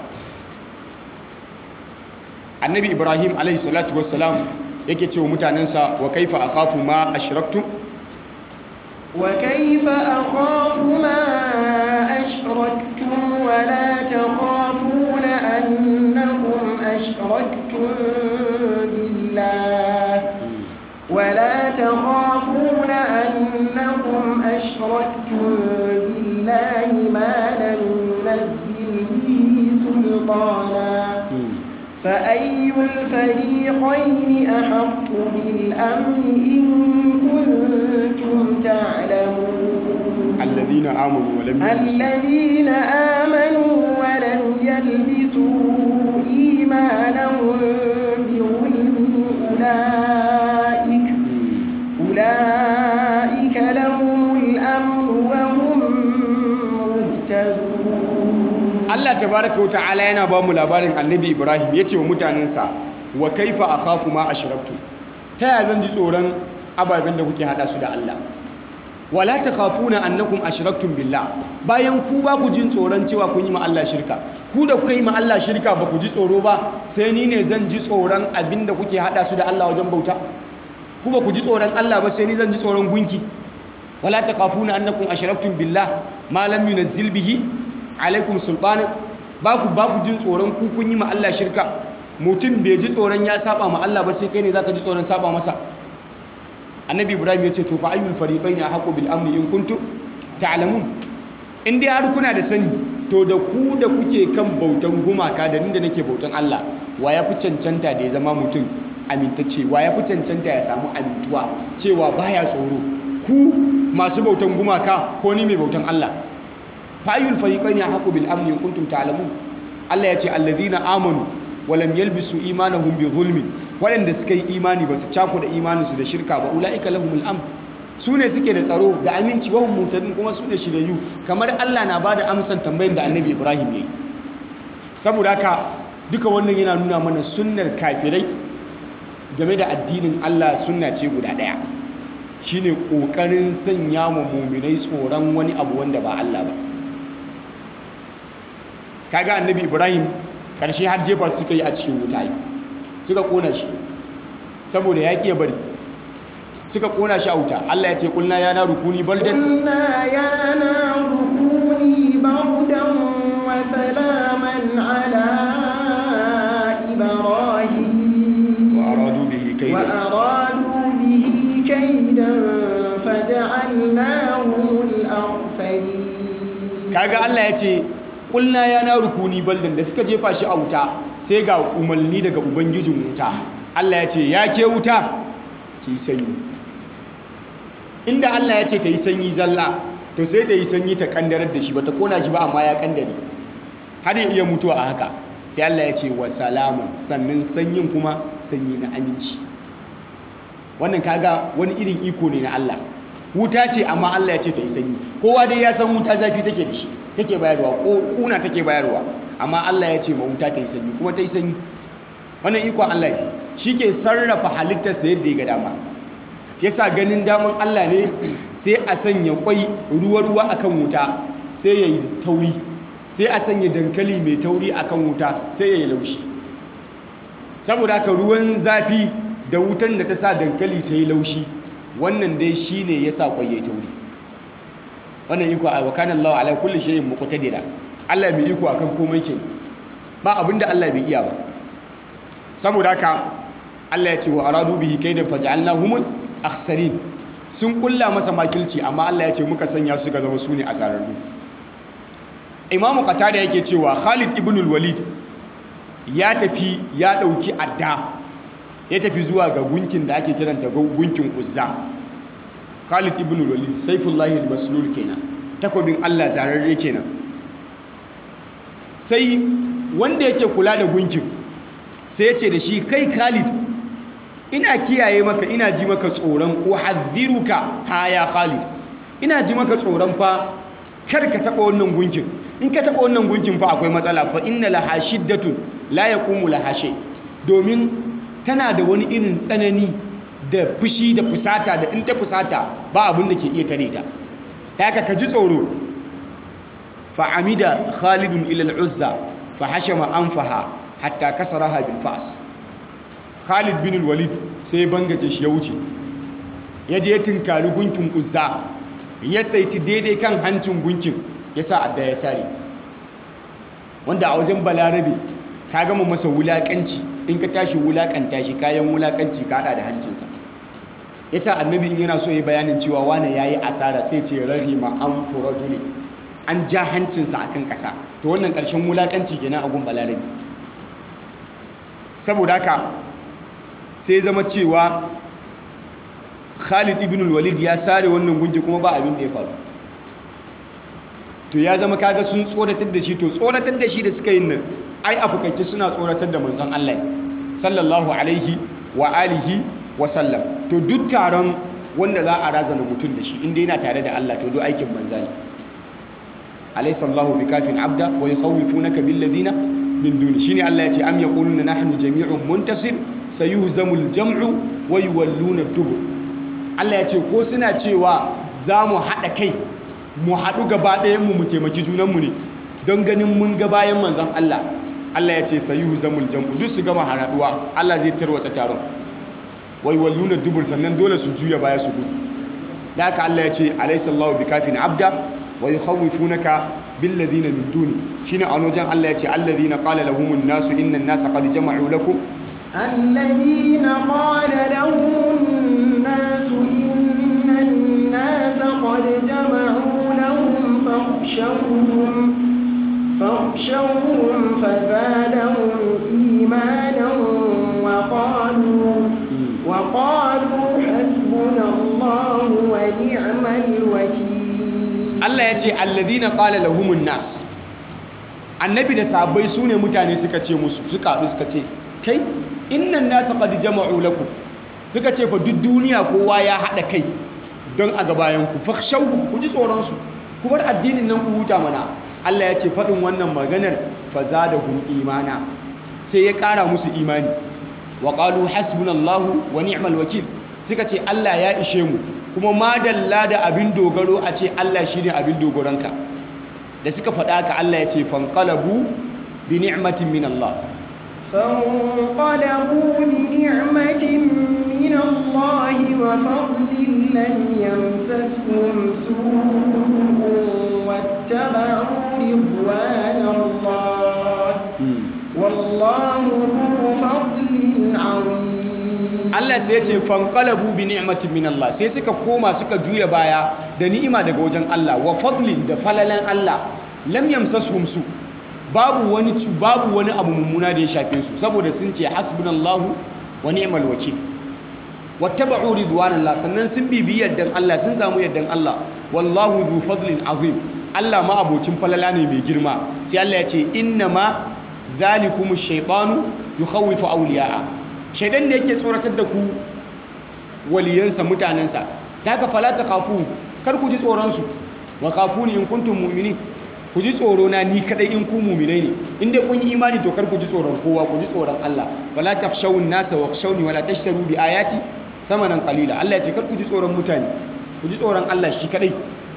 Annabi Ibrahim alaihi salatu wassalam yake cewa mutanensa wa kaifa akhafu ma ashraktum wa kaifa akhafu ma ashraktum wa la takhafuna annakum ashraktum billah wa la takhafuna annakum ashraktum billahi ma lam yunzil bihi sultana فأي الفريقين أحق بالأمن إن كنتم تعلمون الذين آمنوا ولم الذين آمنوا ولم يلبسوا إيمانهم بظلم أولئك أولئك لهم الأمن وهم مهتدون. Allah tabaraka wata'ala yana ba mu labarin annabi Ibrahim ya ce wa mutanensa wa kaifa akhafu ma ashraktu, ta yaya zan ji tsoron ababen da kuke hada su da Allah, wala takhafuna annakum ashraktum billah, bayan ku ba ku jin tsoron cewa kun yi ma Allah shirka, ku da kuka yi ma Allah shirka ba ku ji tsoro ba, sai ni ne zan ji tsoron abin da kuke hada su da Allah wajen bauta, ku ba ku ji tsoron Allah ba sai ni zan ji tsoron gunki. Wala takhafuna annakum ashraktum billah ma lam yunzil bihi alaikum sultanin, ba ku ba ku jin tsoron ku kun yi ma Allah shirka, mutum bai ji tsoron ya saba ma Allah ba sai kai ne zaka ji tsoron saba masa. Annabi Ibrahim ya ce to fa ayyul fariqaini ahqqu bil amni in kuntum ta'lamun, in dai har kuna da sani to da ku da kuke kan bautan gumaka da ni da nake bautan Allah, wa ya fi cancanta da ya zama mutum amintacce, wa ya fi cancanta ya samu amintuwa cewa baya tsoro, ku masu bautan gumaka ko ni mai bautan Allah. fa'ayyul fariqaini ahqqu bil amni in kuntum ta'lamun. Allah yace allazina amanu wa lam yalbisu imanahum bi zulmin waɗanda suka yi imani ba su cakuɗa imaninsu da shirka ba ulaika lahumul amn su ne suke da tsaro da aminci wa hum muhtadun kuma su ne shiryayyu kamar Allah na bada amsan tambayin da Annabi Ibrahim yayi saboda haka duka wannan yana nuna mana sunnar kafirai game da addinin Allah sunna ce guda ɗaya shine kokarin sanya mu mu'minai tsoron wani abu wanda ba Allah ba kaga Annabi Ibrahim karshe har jefa suka yi a cikin wuta suka kona shi saboda ya kiya bari suka kona shi a wuta Allah ya ce kulna ya na rukuni baldan قلنا يا نار كوني بردا وسلاما على إبراهيم wa aradu bihi kayda وأرادوا به كيدا فجعلناهم الأخسرين kaga Allah ya ce kulna ya na rukuni baldan da suka jefa shi a wuta sai ga umarni daga ubangijin wuta Allah ya ce ya ke wuta ki sanyi inda Allah ya ce ta yi sanyi zalla to sai ta yi sanyi ta kandarar da shi ba ta kona shi ba amma ya kandare har ya iya mutuwa a haka sai Allah ya ce wa salamun sannan sanyin kuma sanyi na aminci wannan kaga wani irin iko ne na Allah wuta ce amma Allah ya ce ta yi sanyi kowa dai ya san wuta zafi take da shi take bayarwa ko kuna take bayarwa amma Allah ya ce ma wuta ta yi sanyi kuma ta yi sanyi wannan iko Allah ne shi ke sarrafa halittarsa yadda ya ga dama yasa ganin daman Allah ne sai a sanya kwai ruwa-ruwa akan wuta sai ya yi tauri sai a sanya dankali mai tauri akan wuta sai ya yi laushi saboda haka ruwan zafi da wutan da ta sa dankali ta yi laushi wannan dai shi ne ya sa kwai ya yi tauri wannan iko a wakanan Allah ala kulli shay'in muqtadira Allah mai iko akan komai ke ba abinda Allah bai iya ba saboda haka Allah ya ce wa aradu bihi kaidan faj'alnahum akhsarin sun kulla masa makilci amma Allah ya ce muka sanya su ga zama su ne asararru Imam Qatada yake cewa Khalid ibn al-Walid ya tafi ya dauki adda ya tafi zuwa ga gunkin da ake kiranta gunkin Uzza Khalid ibn al-Walid Saifullahi al-Maslul kenan takobin Allah zararre kenan sai wanda yake kula da gunkin sai ya ce da shi kai Khalid ina kiyaye maka ina ji maka tsoron ko hadhiruka ha ya Khalid ina ji maka tsoron fa kar ka taba wannan gunkin in ka taba wannan gunkin fa akwai matsala fa inna laha shiddatun la yaqumu laha shay domin tana da wani irin tsanani da fushi da fusata da in ta fusata ba abin da ke iya tare ta haka ka ji tsoro fa amida Khalidun ila al-Uzza fa hashama anfaha hatta kasaraha bil fas Khalid bin Walid sai bangaje shi ya wuce ya je tinkari gunkin Uzza ya tsaiti daidai kan hancin gunkin ya sa adda ya sare wanda a wajen Balarabe ka gama masa wulakanci in ka tashi wulakanta shi kayan wulakanci ka hada da hancinsa yasa annabi in yana so ya bayanin cewa wane yayi asara sai ce rahima an furaduli an ja hancinsa akan kasa to wannan karshen wulakanci kenan a gun Balarabe saboda haka sai zama cewa Khalid ibn al-Walid ya sare wannan gunji kuma ba abin da ya faru to ya zama kaga sun tsoratar da shi to tsoratar da shi da suka yi nan ai afukaice suna tsoratar da manzon Allah sallallahu alaihi wa alihi wa sallam to duk taron wanda za a razana mutum da shi inda yana tare da Allah to duk aikin banza ne alaysa Allahu bikafin abda wa yukhawifunaka bil ladina min duni shine Allah ya ce am yaquluna nahnu jami'un muntasir sayuhzamul jam'u wa yuwalluna dubur Allah ya ce ko suna cewa za mu haɗa kai mu haɗu gaba ɗayan mu mu taimaki junanmu ne don ganin mun ga bayan manzon Allah Allah ya ce sayuhzamul jam'u duk su gama haraduwa Allah zai tarwatsa taron wa yuwalluna dubur sannan dole su juya baya su gudu da haka Allah ya ce alaysa Allahu bikafin abda wa yukhawifunaka bil ladina min duni shine a wajen Allah ya ce alladhina qala lahumun nasu innan nasa qad jama'u lakum الذين قال لهم الناس إن الناس قد جمعوا لهم فاخشوهم فاخشوهم فزادهم إيمانا وقالوا وقالوا حسبنا الله ونعم الوكيل Allah ya ce alladhina qala lahumun nas annabi da sahabbai sune mutane suka ce musu suka haɗu suka ce kai innan nasa qad jama'u lakum suka ce fa duk duniya kowa ya hada kai don a gabayan ku fakhshawhum ku ji tsoron su ku bar addinin nan ku huta mana Allah ya ce fadin wannan maganar fazadahum imana sai ya kara musu imani wa qalu hasbunallahu wa ni'mal wakil suka ce Allah ya ishe mu kuma madalla da abin dogaro a ce Allah shine abin dogoranka da suka faɗa ka Allah ya ce fanqalabu bi ni'matin min Allah فانقلبوا بنعمة من الله وفضل لم يمسسهم سوء واتبعوا رضوان الله والله ذو فضل عظيم Allah sai ya ce fanqalabu bi ni'matin min Allah sai suka koma suka juya baya da ni'ima daga wajen Allah wa fadlin da falalan Allah lam yamsashum su babu wani babu wani abu mummuna da ya shafe su saboda sun ce hasbunallahu wa ni'mal wakil wattaba'u ridwanallah sannan sun bibi yaddan Allah sun samu yaddan Allah wallahu dhu fadlin azim Allah ma abocin falala ne mai girma sai Allah ya ce innama zalikumu shaytanu yukhawifu awliya'a shaydan ne yake tsoratar da ku waliyansa mutanensa daga fala takhafu kar ku ji tsoron su wa khafuni in kuntum mu'minin ku ji tsoro na ni kadai in ku mu'minai ne in dai kun yi imani to kar ku ji tsoron kowa ku ji tsoron Allah wala takhshawun nasa wakhshawni wala tashtaru bi ayati thamanan qalila Allah ya ce kar ku ji tsoron mutane ku ji tsoron Allah shi kadai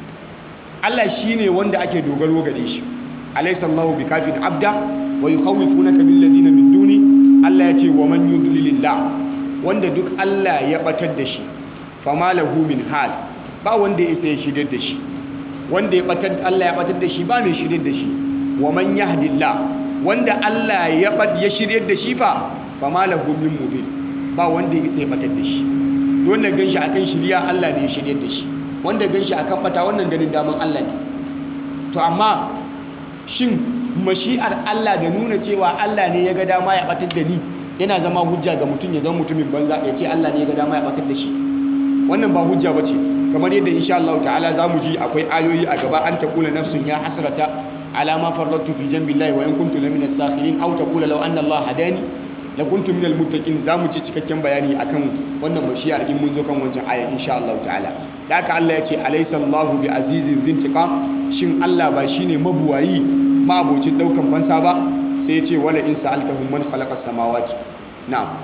Allah shine wanda ake dogaro gare shi alaysa Allahu bikafin abda wa yukhawifunaka bil ladina min duni Allah ya ce wa man yudlilillah wanda duk Allah ya batar da shi fama lahu min hal ba wanda ya isa ya shirye da shi wanda ya batar Allah ya batar da shi ba mai shirye da shi wa man yahdillah wanda Allah ya bat ya shirye da shi fa fama lahu min mudil ba wanda ya isa ya batar da shi wanda ganshi akan shiriya Allah ne ya shirye da shi wanda ganshi akan bata wannan ganin daman Allah ne to amma shin mashi'ar Allah da nuna cewa Allah ne ya ga dama ya batar da ni yana zama hujja ga mutum ya zama mutumin banza ya ce Allah ne ya ga dama ya batar da shi wannan ba hujja bace kamar yadda insha Allah ta'ala zamu ji akwai ayoyi a gaba an taqula nafsun ya hasrata ala ma farrattu fi jambillahi wa in kuntu lamina as-sakhirin aw taqula law anna Allah hadani la kuntu minal muttaqin zamu ji cikakken bayani akan wannan mashi'ar in mun zo kan wancan aya insha Allah ta'ala da haka Allah ya ce alaysa Allahu bi azizin zintiqam shin Allah ba shine mabuwayi ma abocin daukan fansa ba sai ya ce wala in sa'altahum man khalaqa as-samawati na'am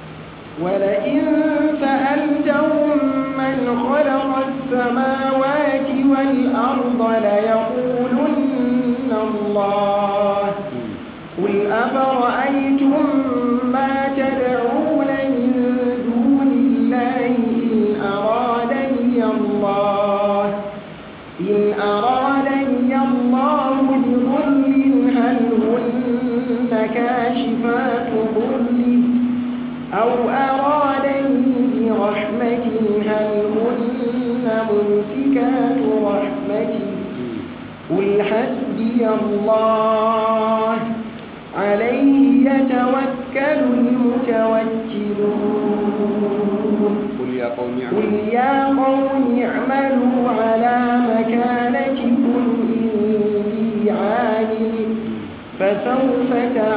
wala in sa'altahum man khalaqa as-samawati wal arda la yaqulunna Allah qul afara'aytum ma tad'una min dunillahi in aradani Allah in aradani Allah بضر هل هن كاشفات ضره أو أرادني برحمة هل هن ممسكات رحمته قل حسبي الله عليه يتوكل المتوكلون قل يا قوم قل يا قوم اعملوا على مكانتكم إني عامل فسوف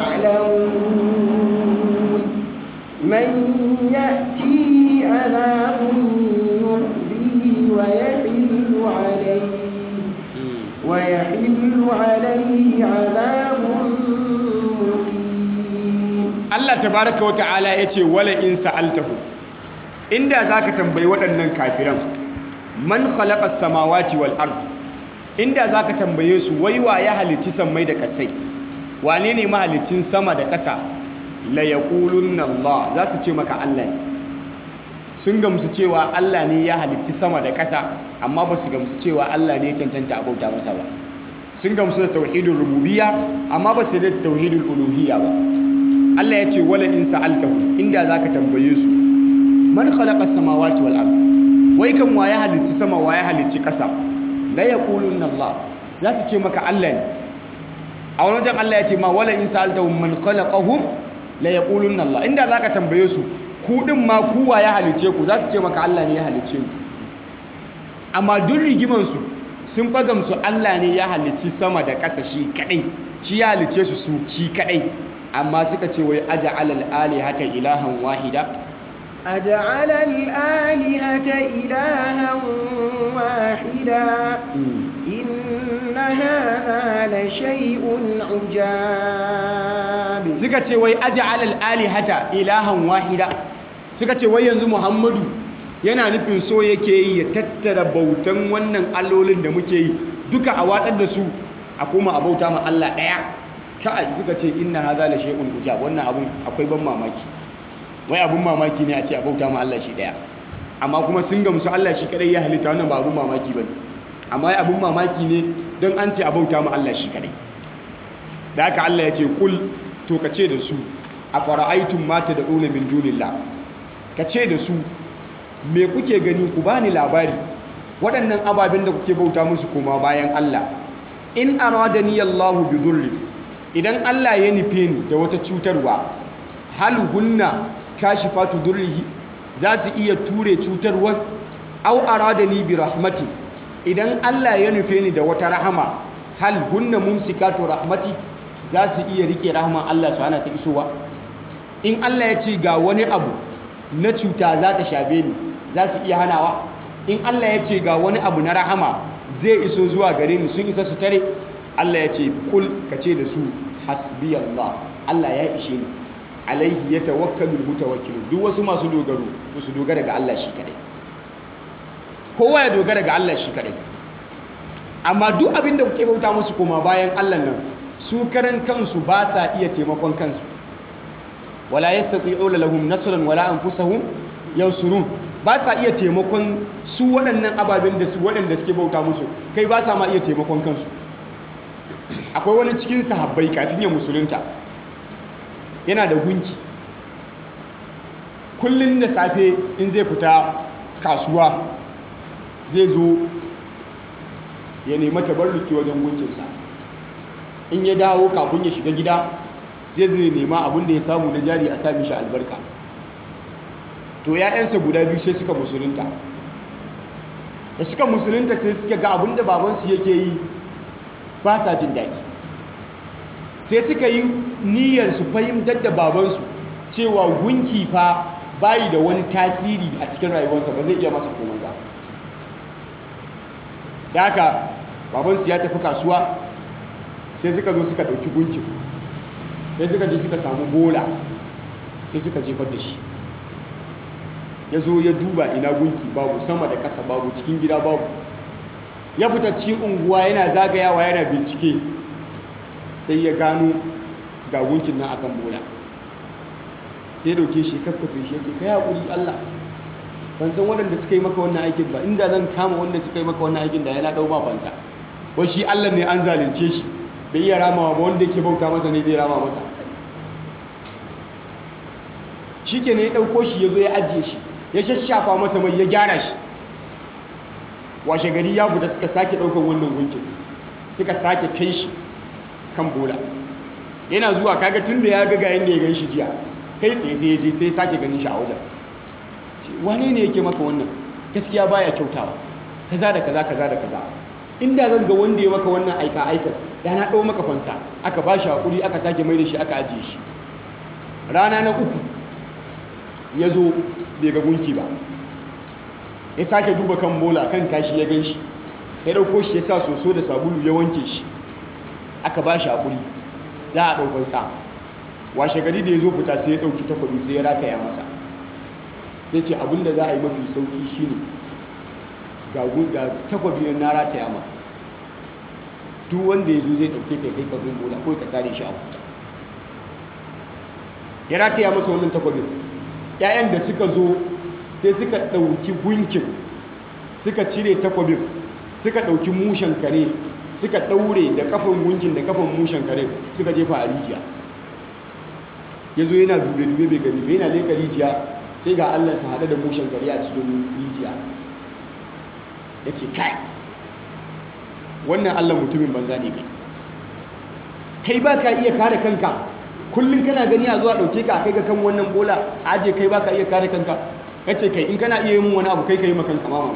تعلمون من يأتيه عذاب يخزيه ويحل عليه ويحل عليه عذاب مقيم. Allah tabaraka wa ta'ala yace wala in sa'altahu inda zaka tambayi waɗannan kafiran man khalaqa as-samawati wal ard inda zaka tambaye su wai wa ya halicci sammai da kasai wane ne mahalicin sama da ƙasa la yaqulunna Allah za su ce maka Allah ne sun gamsu cewa Allah ne ya halicci sama da ƙasa amma ba su gamsu cewa Allah ne ya cancanta abauta masa ba sun gamsu da tauhidul rububiyya amma ba su da tauhidul uluhiyya ba Allah ya ce wala in sa'altahu inda zaka tambaye su man khalaqa as-samawati wal ard wai kan wa ya halicci sama wa ya halicci ƙasa la yaqulunna Allah za su ce maka Allah ne a wani wajen Allah ya ce ma wala in sa'altahum man khalaqahum la yaqulunna Allah inda zaka tambaye su ku din ma kuwa ya halice ku za su ce maka Allah ne ya halice ku amma duk rigiman su sun fagamsu Allah ne ya halici sama da ƙasa shi kadai shi ya halice su su shi kadai amma suka ce wai aja'alal alihata ilahan wahida أجعل الآلهة إلها واحدا إن هذا لشيء عجاب suka ce wai aja'alal alihata ilahan wahida suka ce wai yanzu Muhammadu yana nufin so yake yi ya tattara bautan wannan allolin da muke yi duka a watsar da su a koma a bauta ma Allah ɗaya. Kai suka ce inna hadha la shay'un ujab, wannan abun akwai ban mamaki. Wai abun mamaki ne a ce a bauta ma Allah shi ɗaya, amma kuma sun gamsu Allah shi kadai ya halitta, wannan ba abun mamaki bane. Amma wai abun mamaki ne don an ce a bauta ma Allah shi kadai. Da haka Allah ya ce kul, to ka ce da su a fara'aitun mata da ɗone min dunillah, ka ce da su me kuke gani, ku bani labari waɗannan ababen da kuke bauta musu koma bayan Allah. In aradani Allahu bi dhurri, idan Allah ya nufe ni da wata cutarwa, hal hunna kashifatu dhurrihi, za su iya ture cutarwar? Aw aradani bi rahmati, idan Allah ya nufe ni da wata rahama, hal hunna mumsikatu rahmati, za su iya rike rahman Allah su hana ta isowa? In Allah ya ce ga wani abu na cuta za ta shafe ni, za su iya hanawa? In Allah ya ce ga wani abu na rahama zai iso zuwa gare ni, sun isa su tare? Allah ya ce kul, ka ce da su hasbi Allah, Allah ya ishe ni, alaihi yatawakkalul mutawakkilun. Duk wasu masu dogaro su dogara ga Allah shi kadai, kowa ya dogara ga Allah shi kadai. Amma duk abin da kuke bauta musu koma bayan Allah nan, su karan kansu ba sa iya taimakon kansu. Wala yastati'una lahum nasran wala anfusahum yansurun, ba sa iya taimakon su waɗannan ababen da su waɗanda suke bauta musu, kai ba sa ma iya taimakon kansu. Akwai wani cikin sahabbai kafin ya musulunta, yana da gunki. Kullum da safe in zai fita kasuwa zai zo ya nema tabarruki wajen gunkinsa. In ya dawo kafin ya shiga gida zai zai nema abin da ya samu na jari a sami shi albarka. To ‘ya'yansa guda biyu sai suka musulunta. Da suka musulunta sai suka ga abin da babansu yake yi ba sa jin daɗi. Sai suka yi niyyar su fahimtar da babansu cewa gunki fa bayi da wani tasiri a cikin rayuwarsa, ba zai iya masa komai ba. Da haka babansu ya tafi kasuwa, sai suka zo suka ɗauki gunkin, sai suka je suka samu bola, sai suka jefar da shi. Ya zo ya duba ina gunki babu, sama da ƙasa babu, cikin gida babu. Ya fita cikin unguwa yana zagayawa yana bincike, sai ya gano ga gunkin nan akan bola. Sai dauke shi kakkafe shi yake kai hakuri Allah, ban san waɗanda suka yi maka wannan aikin ba, inda zan kama wanda suka yi maka wannan aikin da yana ɗau ma fansa. Wai shi Allah ne an zalunce shi, bai iya ramawa ba, wanda yake bauta masa ne zai rama masa. Shi ke ne ya ɗauko shi ya zo ya ajiye shi, ya shashafa masa mai, ya gyara shi. Washe gari ya fita suka sake ɗaukar wannan gunkin, suka sake kai shi kan bola. Yana zuwa kaga tun da ya ga ga yanda ya gan shi jiya, kai tsaye sai ya je sai sake ganin shi a wajen. Wane ne yake maka wannan? Gaskiya baya kyautawa, kaza da kaza kaza da kaza. Inda zan ga wanda ya maka wannan aika aikar, da na ɗau maka fansa. Aka ba shi haƙuri, aka sake mai da shi, aka ajiye shi. Rana na uku ya zo bai ga gunki ba, ya sake duba kan bola, kan kashi ya gan shi, ya ɗauko shi ya sa soso da sabulu ya wanke shi, aka ba shi haƙuri za a ɗaukar sa. Washe gari da ya zo fita sai ya ɗauki takwabi sai ya rataya masa, sai ce abinda za a yi mafi sauƙi shi ne ga takwabi na rataya ma, duk wanda ya zo zai ɗauke kai kai kabin bola ko ka sare shi a huta. Ya rataya masa wannan takwabin. ‘Ya'yan da suka zo sai suka ɗauki gunkin, suka cire takwabin, suka ɗauki mushen kare, suka ɗaure da kafin gunkin da kafin mushen kare, suka jefa a rijiya. Ya zo yana dube-dube bai gani bai, yana leka rijiya sai ga Allah sa haɗe da mushen kare a cikin rijiya. Ya ce kai, wannan Allah mutumin banza ne kai. Kai ba ka iya kare kanka, kullum kana gani a zuwa ɗauke ka kai ga kan wannan bola a aje, kai ba ka iya kare kanka. Ya ce kai in kana iya yin wani abu kai ka yi makanka mamana.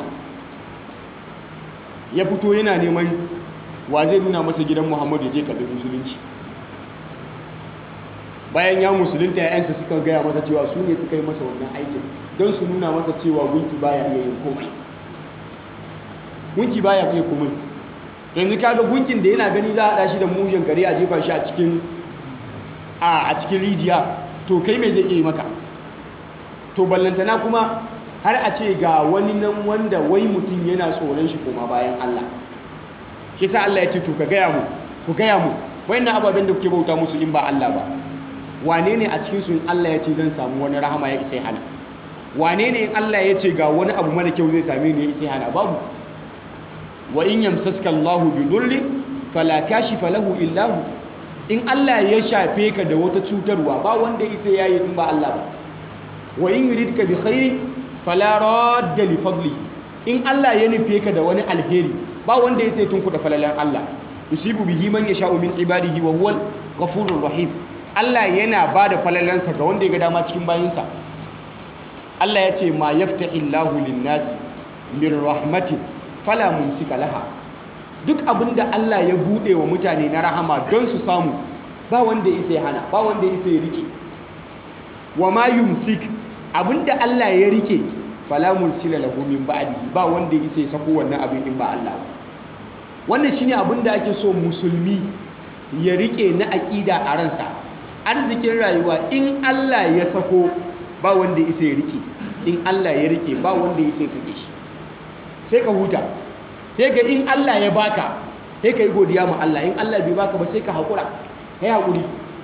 Ya fito yana neman wa zai nuna masa gidan Muhammadu ya je karɓi musulunci. bayan ya musulunta yayansa suka gaya masa cewa su ne suka yi masa wannan aikin don su nuna masa cewa gunki baya iya yin komai gunki baya iya komai yanzu kaga gunkin da yana gani za a haɗa shi da mushen kare a jefa shi a cikin a cikin rijiya to kai mai zai iya yi maka to ballantana kuma har a ce ga wani nan wanda wai mutum yana tsoron shi koma bayan Allah shi sa Allah ya ce to ka gaya mu ku gaya mu wayannan ababen da kuke bauta musu in ba Allah ba wane ne a cikin su in Allah ya ce zan samu wani rahama ya isa hana wane ne in Allah ya ce ga wani abu mara kyau zai same ni ya isa hana babu wa in yamsaska Allahu bi dhurri fala kashifa lahu illa hu in Allah ya shafe ka da wata cutarwa ba wanda ya isa yayi in ba Allah ba wa in yuridka bi khairi fala radda li fadli in Allah ya nufe ka da wani alheri ba wanda ya sai tunkuda falalan Allah yusibu bihi man yasha'u min ibadihi wa huwal ghafurur rahim Allah yana bada falalansa ga wanda ya ga dama cikin bayinsa Allah ya ce ma yaftahillahu lin-nasi min rahmatin fala mumsika laha duk abinda Allah ya bude wa mutane na rahama don su samu ba wanda ya sai hana ba wanda ya sai rike wa ma yumsik abinda Allah ya rike fala mursila lahu min ba'dihi ba wanda ya sai sako wannan abin in ba Allah ba wannan shine abinda ake so musulmi ya rike na aqida a ransa arzikin rayuwa in Allah ya sako ba wanda ya sai rike in Allah ya rike ba wanda ya sai sake shi sai ka huta sai ga in Allah ya baka sai ka yi godiya ma Allah in Allah bai baka ba sai ka haƙura kai haƙuri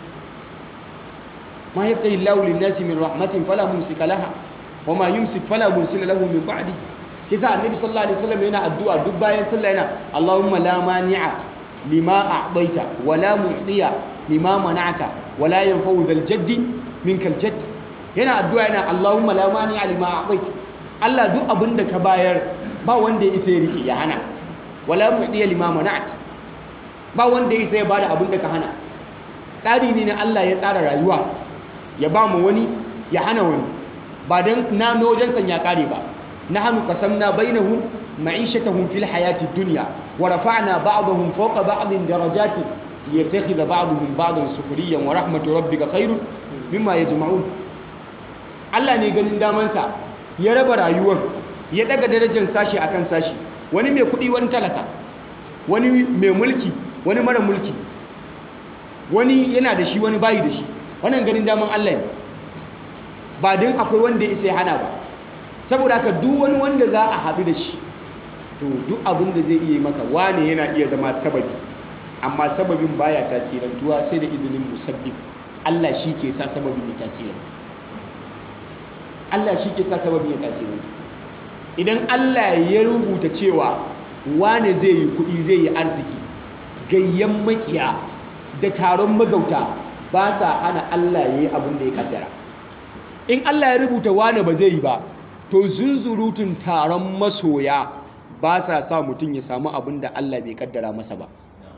ma yaftahi Allahu lin-nasi min rahmatin fala mumsika laha wa ma yumsik fala mursila lahu min ba'di kisa annabi sallallahu alaihi wasallam yana addu'a duk bayan sallah yana Allahumma la mani'a lima a'taita wa la mu'tiya lima mana'ta wa la yanfa'u dhal jaddi minkal jadd yana addu'a yana Allahumma la mani'a lima a'taita Allah duk abinda ka bayar ba wanda ya isa ya rike ya hana wala mu'diya lima mana'at ba wanda ya isa ya bada abin da ka hana tsari ne na Allah ya tsara rayuwa ya ba mu wani ya hana wani ba dan na wajen san ya kare ba nahnu qasamna bainahum ma'ishatahum fil hayati dunya wa rafa'na ba'dahum fawqa ba'din darajatin liyattakhidha ba'dahum ba'dan sukhriyan wa rahmatu rabbika khairun mimma yajma'un Allah ne ganin damansa ya raba rayuwar ya daga darajar sashi akan sashi wani mai kudi wani talaka wani mai mulki wani mara mulki wani yana da shi wani bayi da shi wannan ganin daman Allah ne ba don akwai wanda ya sai hana ba saboda haka duk wani wanda za a haɗu da shi to duk abin da zai iya maka wane yana iya zama sababi amma sababin baya tasirantuwa sai da izinin musabbib Allah shi ke sa sababin ya tasirantu Allah shi ke sa sababin ya tasirantu idan Allah ya rubuta cewa wane zai yi kuɗi zai yi arziki gayyan makiya da taron magauta ba sa hana Allah ya yi abin da ya kaddara in Allah ya rubuta wane ba zai yi ba to zunzurutun taron masoya ba sa sa mutum ya samu abin da Allah bai kaddara masa ba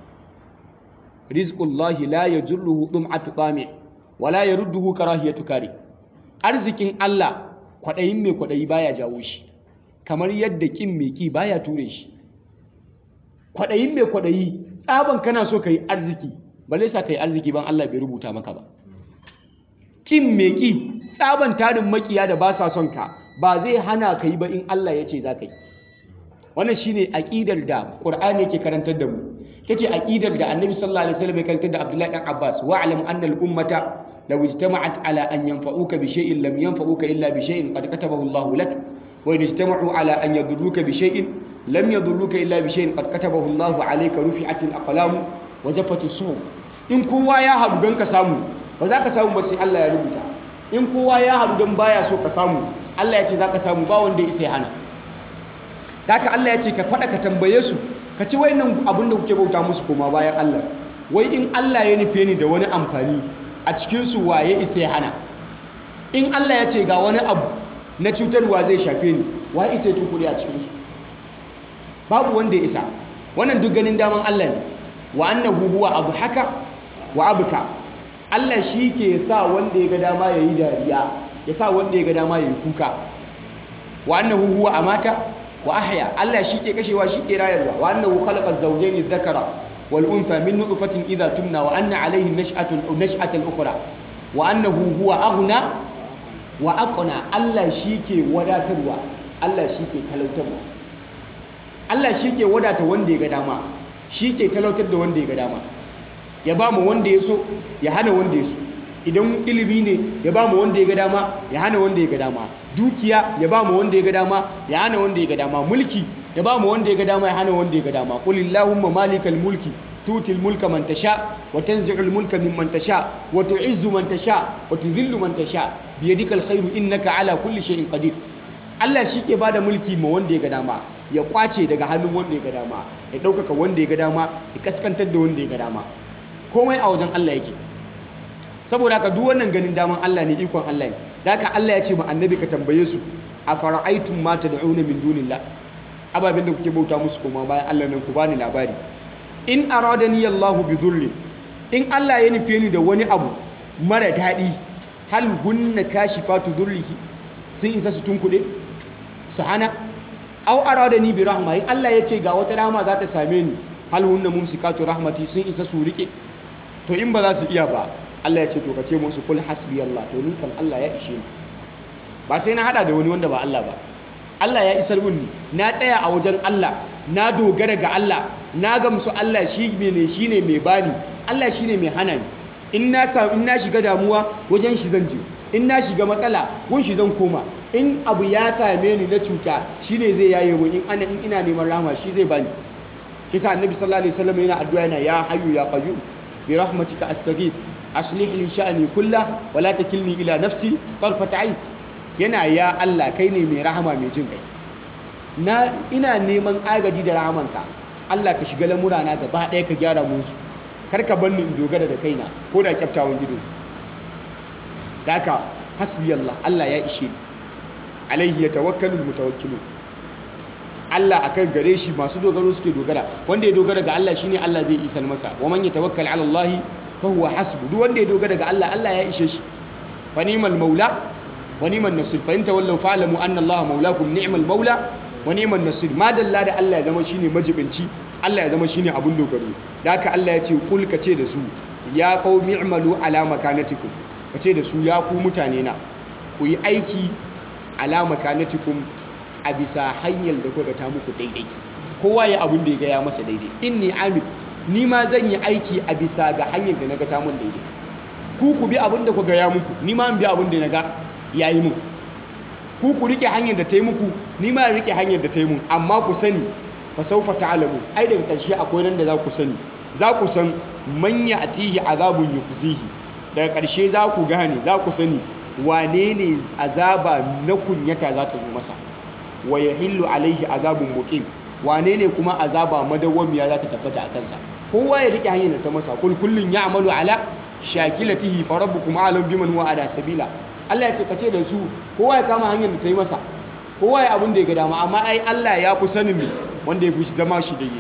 rizqullahi la yajurruhu dum'atu tami wala yarudduhu karahiyatu kari arzikin Allah kwadayin mai kwadayi baya jawo shi kamar yadda kin mai ki baya ture shi kwadayin mai kwadayi tsaban kana so kai arziki ba zai sa kai arziki ban Allah bai rubuta maka ba kin mai ki tsaban tarin makiya da ba sa son ka ba zai hana ka yi ba in Allah ya ce za ka yi wannan shine aqidar da Qur'ani yake karantar da mu kace aqidar da Annabi sallallahu alaihi wasallam ya karantar da Abdullahi dan Abbas wa'lam anna al-ummata law ijtama'at ala an yanfa'uka bi shay'in lam yanfa'uka illa bi shay'in qad katabahu Allahu lak wa in ijtama'u ala an yadurruka bi shay'in lam yadurruka illa bi shay'in qad katabahu Allahu alayka rufi'atil aqlam wa jaffatu suhuf in kowa ya haɗu don ka samu ba za ka samu ba sai Allah ya rubuta in kowa ya haɗu don baya so ka samu Allah ya ce za ka samu ba wanda ya sai hana haka Allah ya ce ka faɗa ka tambaye su ka ci wayannan abin da kuke bauta musu koma bayan Allah wai in Allah ya nufe ni da wani amfani a cikin su waye isa ya hana in Allah ya ce ga wani abu na cutarwa zai shafe ni waye isa ya tukuri a cikin su babu wanda ya isa wannan duk ganin daman Allah ne wa annahu huwa adhaka wa abka Allah shi ke sa wanda ya ga dama yayi dariya ya sa wanda ya ga dama yayi kuka wa annahu huwa amata wa ahya Allah shi ke kashewa shi ke rayarwa wa annahu khalaqa az-zawjayn adh-dhakara wal untha min nutfatin idha tumna wa anna alayhi nash'atul nash'atul ukhra wa annahu huwa aghna wa aqna Allah shike wadatarwa Allah shike talautarwa Allah shike wadata wanda ya ga dama shike talautar da wanda ya ga dama ya ba mu wanda ya so ya hana wanda ya so idan ilimi ne ya ba mu wanda ya ga dama ya hana wanda ya ga dama dukiya ya ba mu wanda ya ga dama ya hana wanda ya ga dama mulki ya ba mu wanda ya ga dama ya hana wanda ya ga dama qul illahumma malikal mulki tutil mulka man tasha wa tanzi'ul mulka mimman tasha wa tu'izzu man tasha wa tudhillu man tasha bi yadikal khairu innaka ala kulli shay'in qadir Allah shi ke bada mulki ma wanda ya ga dama ya kwace daga hannun wanda ya ga dama ya ɗaukaka wanda ya ga dama ya kaskantar da wanda ya ga dama komai a wajen Allah yake saboda haka duk wannan ganin daman Allah ne ikon Allah ne da haka Allah ya ce ma annabi ka tambaye su a fara'aitum ma tad'una min dunillah ababen da kuke bauta musu kuma bayan Allah nan ku bani labari in aradani Allahu bi dhurri in Allah ya nufe ni da wani abu mara daɗi hal hunna kashifatu dhurrihi sun isa su tunkuɗe su hana aw aradani bi rahma in Allah ya ce ga wata rahama za ta same ni hal hunna mumsikatu rahmati sun isa su rike to in ba za su iya ba Allah ya ce to kace musu kul hasbi Allah to ni kan Allah ya ishe ni ba sai na hada da wani wanda ba Allah ba Allah ya isar mun na tsaya a wajen Allah na dogara ga Allah na gamsu Allah shi ne shine mai bani Allah shine mai hana ni in na samu in na shiga damuwa wajen shi zan je in na shiga matsala gun shi zan koma in abu ya same ni na cuta shine zai yaye mun in ana in ina neman rahama shi zai bani kisa annabi sallallahu alaihi wasallam yana addu'a yana ya hayyu ya qayyum bi rahmatika astaghith aslih li sha'ni kullah wa la takilni ila nafsi tarfat ayn yana ya Allah kai ne mai rahama mai jin kai na ina neman agaji da rahamanka Allah ka shiga lamura na gaba ɗaya ka gyara musu kar ka bar ni in dogara da kaina ko da kyaftawan gido daka hasbi Allah Allah ya ishe ni alaihi yatawakkalul mutawakkilun Allah akan gare shi masu dogaro suke dogara wanda ya dogara ga Allah shine Allah zai isar masa wa man yatawakkal ala Allah fa huwa hasbu duk wanda ya dogara ga Allah Allah ya ishe shi fa ni'mal maula wa ni'man nasir fa in tawallaw fa'lamu anna Allah maulakum ni'mal maula wa ni'man nasir ma dalla da Allah ya zama shine majibinci Allah ya zama shine abun dogaro da haka Allah ya ce kul ka ce da su ya qaumi i'malu ala makanatikum ka ce da su ya ku mutane na ku yi aiki ala makanatikum a bisa hanyar da kuka ta muku daidai kowa ya abun da ya ga ya masa daidai inni amil ni ma zan yi aiki a bisa ga hanyar da na ga ta mun daidai ku ku bi abun da kuka ya muku ni ma in bi abun da na ga yayi mun ku ku rike hanyar da ta yi muku ni ma rike hanyar da ta yi mun amma ku sani fa sawfa ta'lamu ai daga ƙarshe akwai nan da za ku sani za ku san man ya'tihi azabun yukhzihi daga ƙarshe za ku gane za ku sani wane ne azaba na kunyata za ta zo masa wa yahillu alaihi azabun muqim wane ne kuma azaba madawwamiya za ta tabbata a kansa kowa ya rike hanyar da ta masa kul kullun ya'malu ala shakilatihi fa rabbukum a'lam biman huwa ala sabila Allah ya ce kace da su kowa ya kama hanyar da ta yi masa kowa ya abin da ya ga dama amma ai Allah ya fi sanin me wanda ya fi zama shi da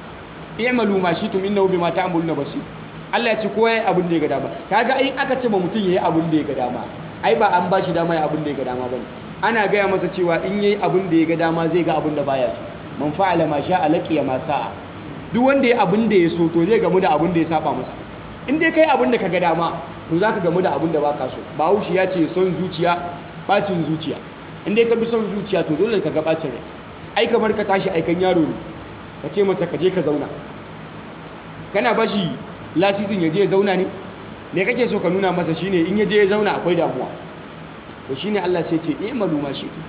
yi i'malu ma shitum innahu bima ta'maluna basir Allah ya ce kowa ya abin da ya ga dama kaga ai aka ce ba mutum yayi abin da ya ga dama ai ba an ba shi dama ya abin da ya ga dama bane ana gaya masa cewa in yayi abin da ya ga dama zai ga abin da baya so man fa'ala ma sha'a laqiya ma sa'a duk wanda ya abin da ya so to zai gamu da abin da ya saba masa in dai kai abin da ka ga dama to zaka gamu da abin da baka so Bahaushe ya ce son zuciya bacin zuciya in dai ka bi son zuciya to dole ka ga bacin rai ai kamar ka tashi aikan yaro ne ka ce masa ka je ka zauna kana bashi lasisin ya je ya zauna ne me kake so ka nuna masa shine in ya je ya zauna akwai damuwa to shine Allah sai ce i'malu ma shi'tum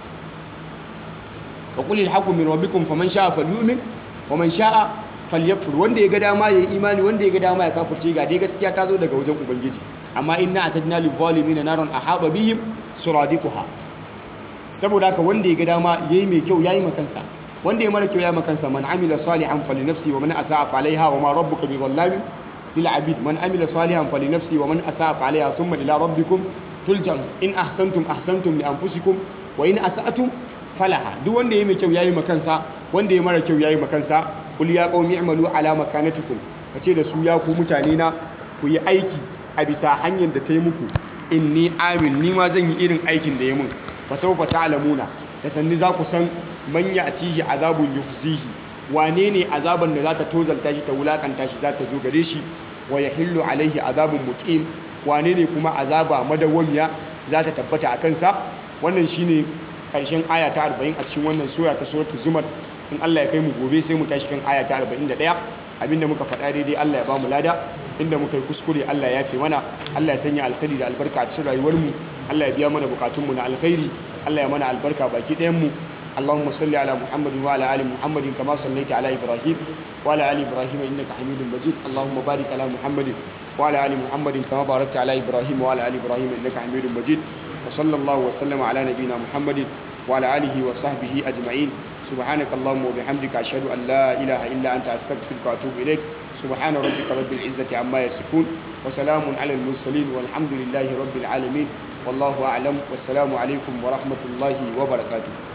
wa qul al-haqqu min rabbikum faman sha'a falyu'min wa man sha'a falyakfur wanda ya ga dama ya yi imani wanda ya ga dama ya kafirce ga dai gaskiya ta zo daga wajen ubangiji amma inna atadna lil zalimin naran ahaba bihim suradiquha saboda haka wanda ya ga dama yayi mai kyau yayi makansa wanda ya mara kyau yayi makansa man amila salihan falinafsi wa man asaa falaiha wa ma rabbuka bizallamin lil abid man amila salihan falinafsi wa man asaa falaiha thumma ila rabbikum tuljan in ahsantum ahsantum li anfusikum wa in asa'tum falaha duk wanda yayi mai kyau yayi makansa wanda ya mara kyau yayi makansa kul ya qaumi i'malu ala makanatikum kace da su ya ku mutane na ku yi aiki a bisa hanyar da ta yi muku inni amil ni ma zan yi irin aikin da ya mun fa sawfa ta'lamuna da sanni za ku san man ya'tihi azabun yukhzihi wane ne azaban da za ta tozalta shi ta wulakanta shi za ta zo gare shi wa yahillu alaihi azabun muqim wane ne kuma azaba madawwamiya za ta tabbata a kansa. Wannan shine karshen aya ta arba'in a cikin wannan sura ta suratul zumar. In Allah ya kai mu gobe sai mu tashi kan aya ta arba'in da ɗaya. Abinda muka faɗa daidai Allah ya ba mu lada, inda muka yi kuskure Allah ya yafe mana. Allah ya sanya alkhairi da albarka a cikin rayuwarmu. Allah ya biya mana bukatunmu na alkhairi. Allah ya mana albarka baki ɗayan mu. اللهم صل على محمد وعلى ال محمد كما صليت على ابراهيم وعلى ال ابراهيم انك حميد مجيد. اللهم بارك على محمد وعلى ال محمد كما باركت على ابراهيم وعلى ال ابراهيم انك حميد مجيد. وصلى الله وسلم على نبينا محمد وعلى اله وصحبه اجمعين. سبحانك اللهم وبحمدك اشهد ان لا اله الا انت استغفرك واتوب اليك. سبحان ربك رب العزه عما يصفون وسلام على المرسلين والحمد لله رب العالمين. والله اعلم والسلام عليكم ورحمه الله وبركاته.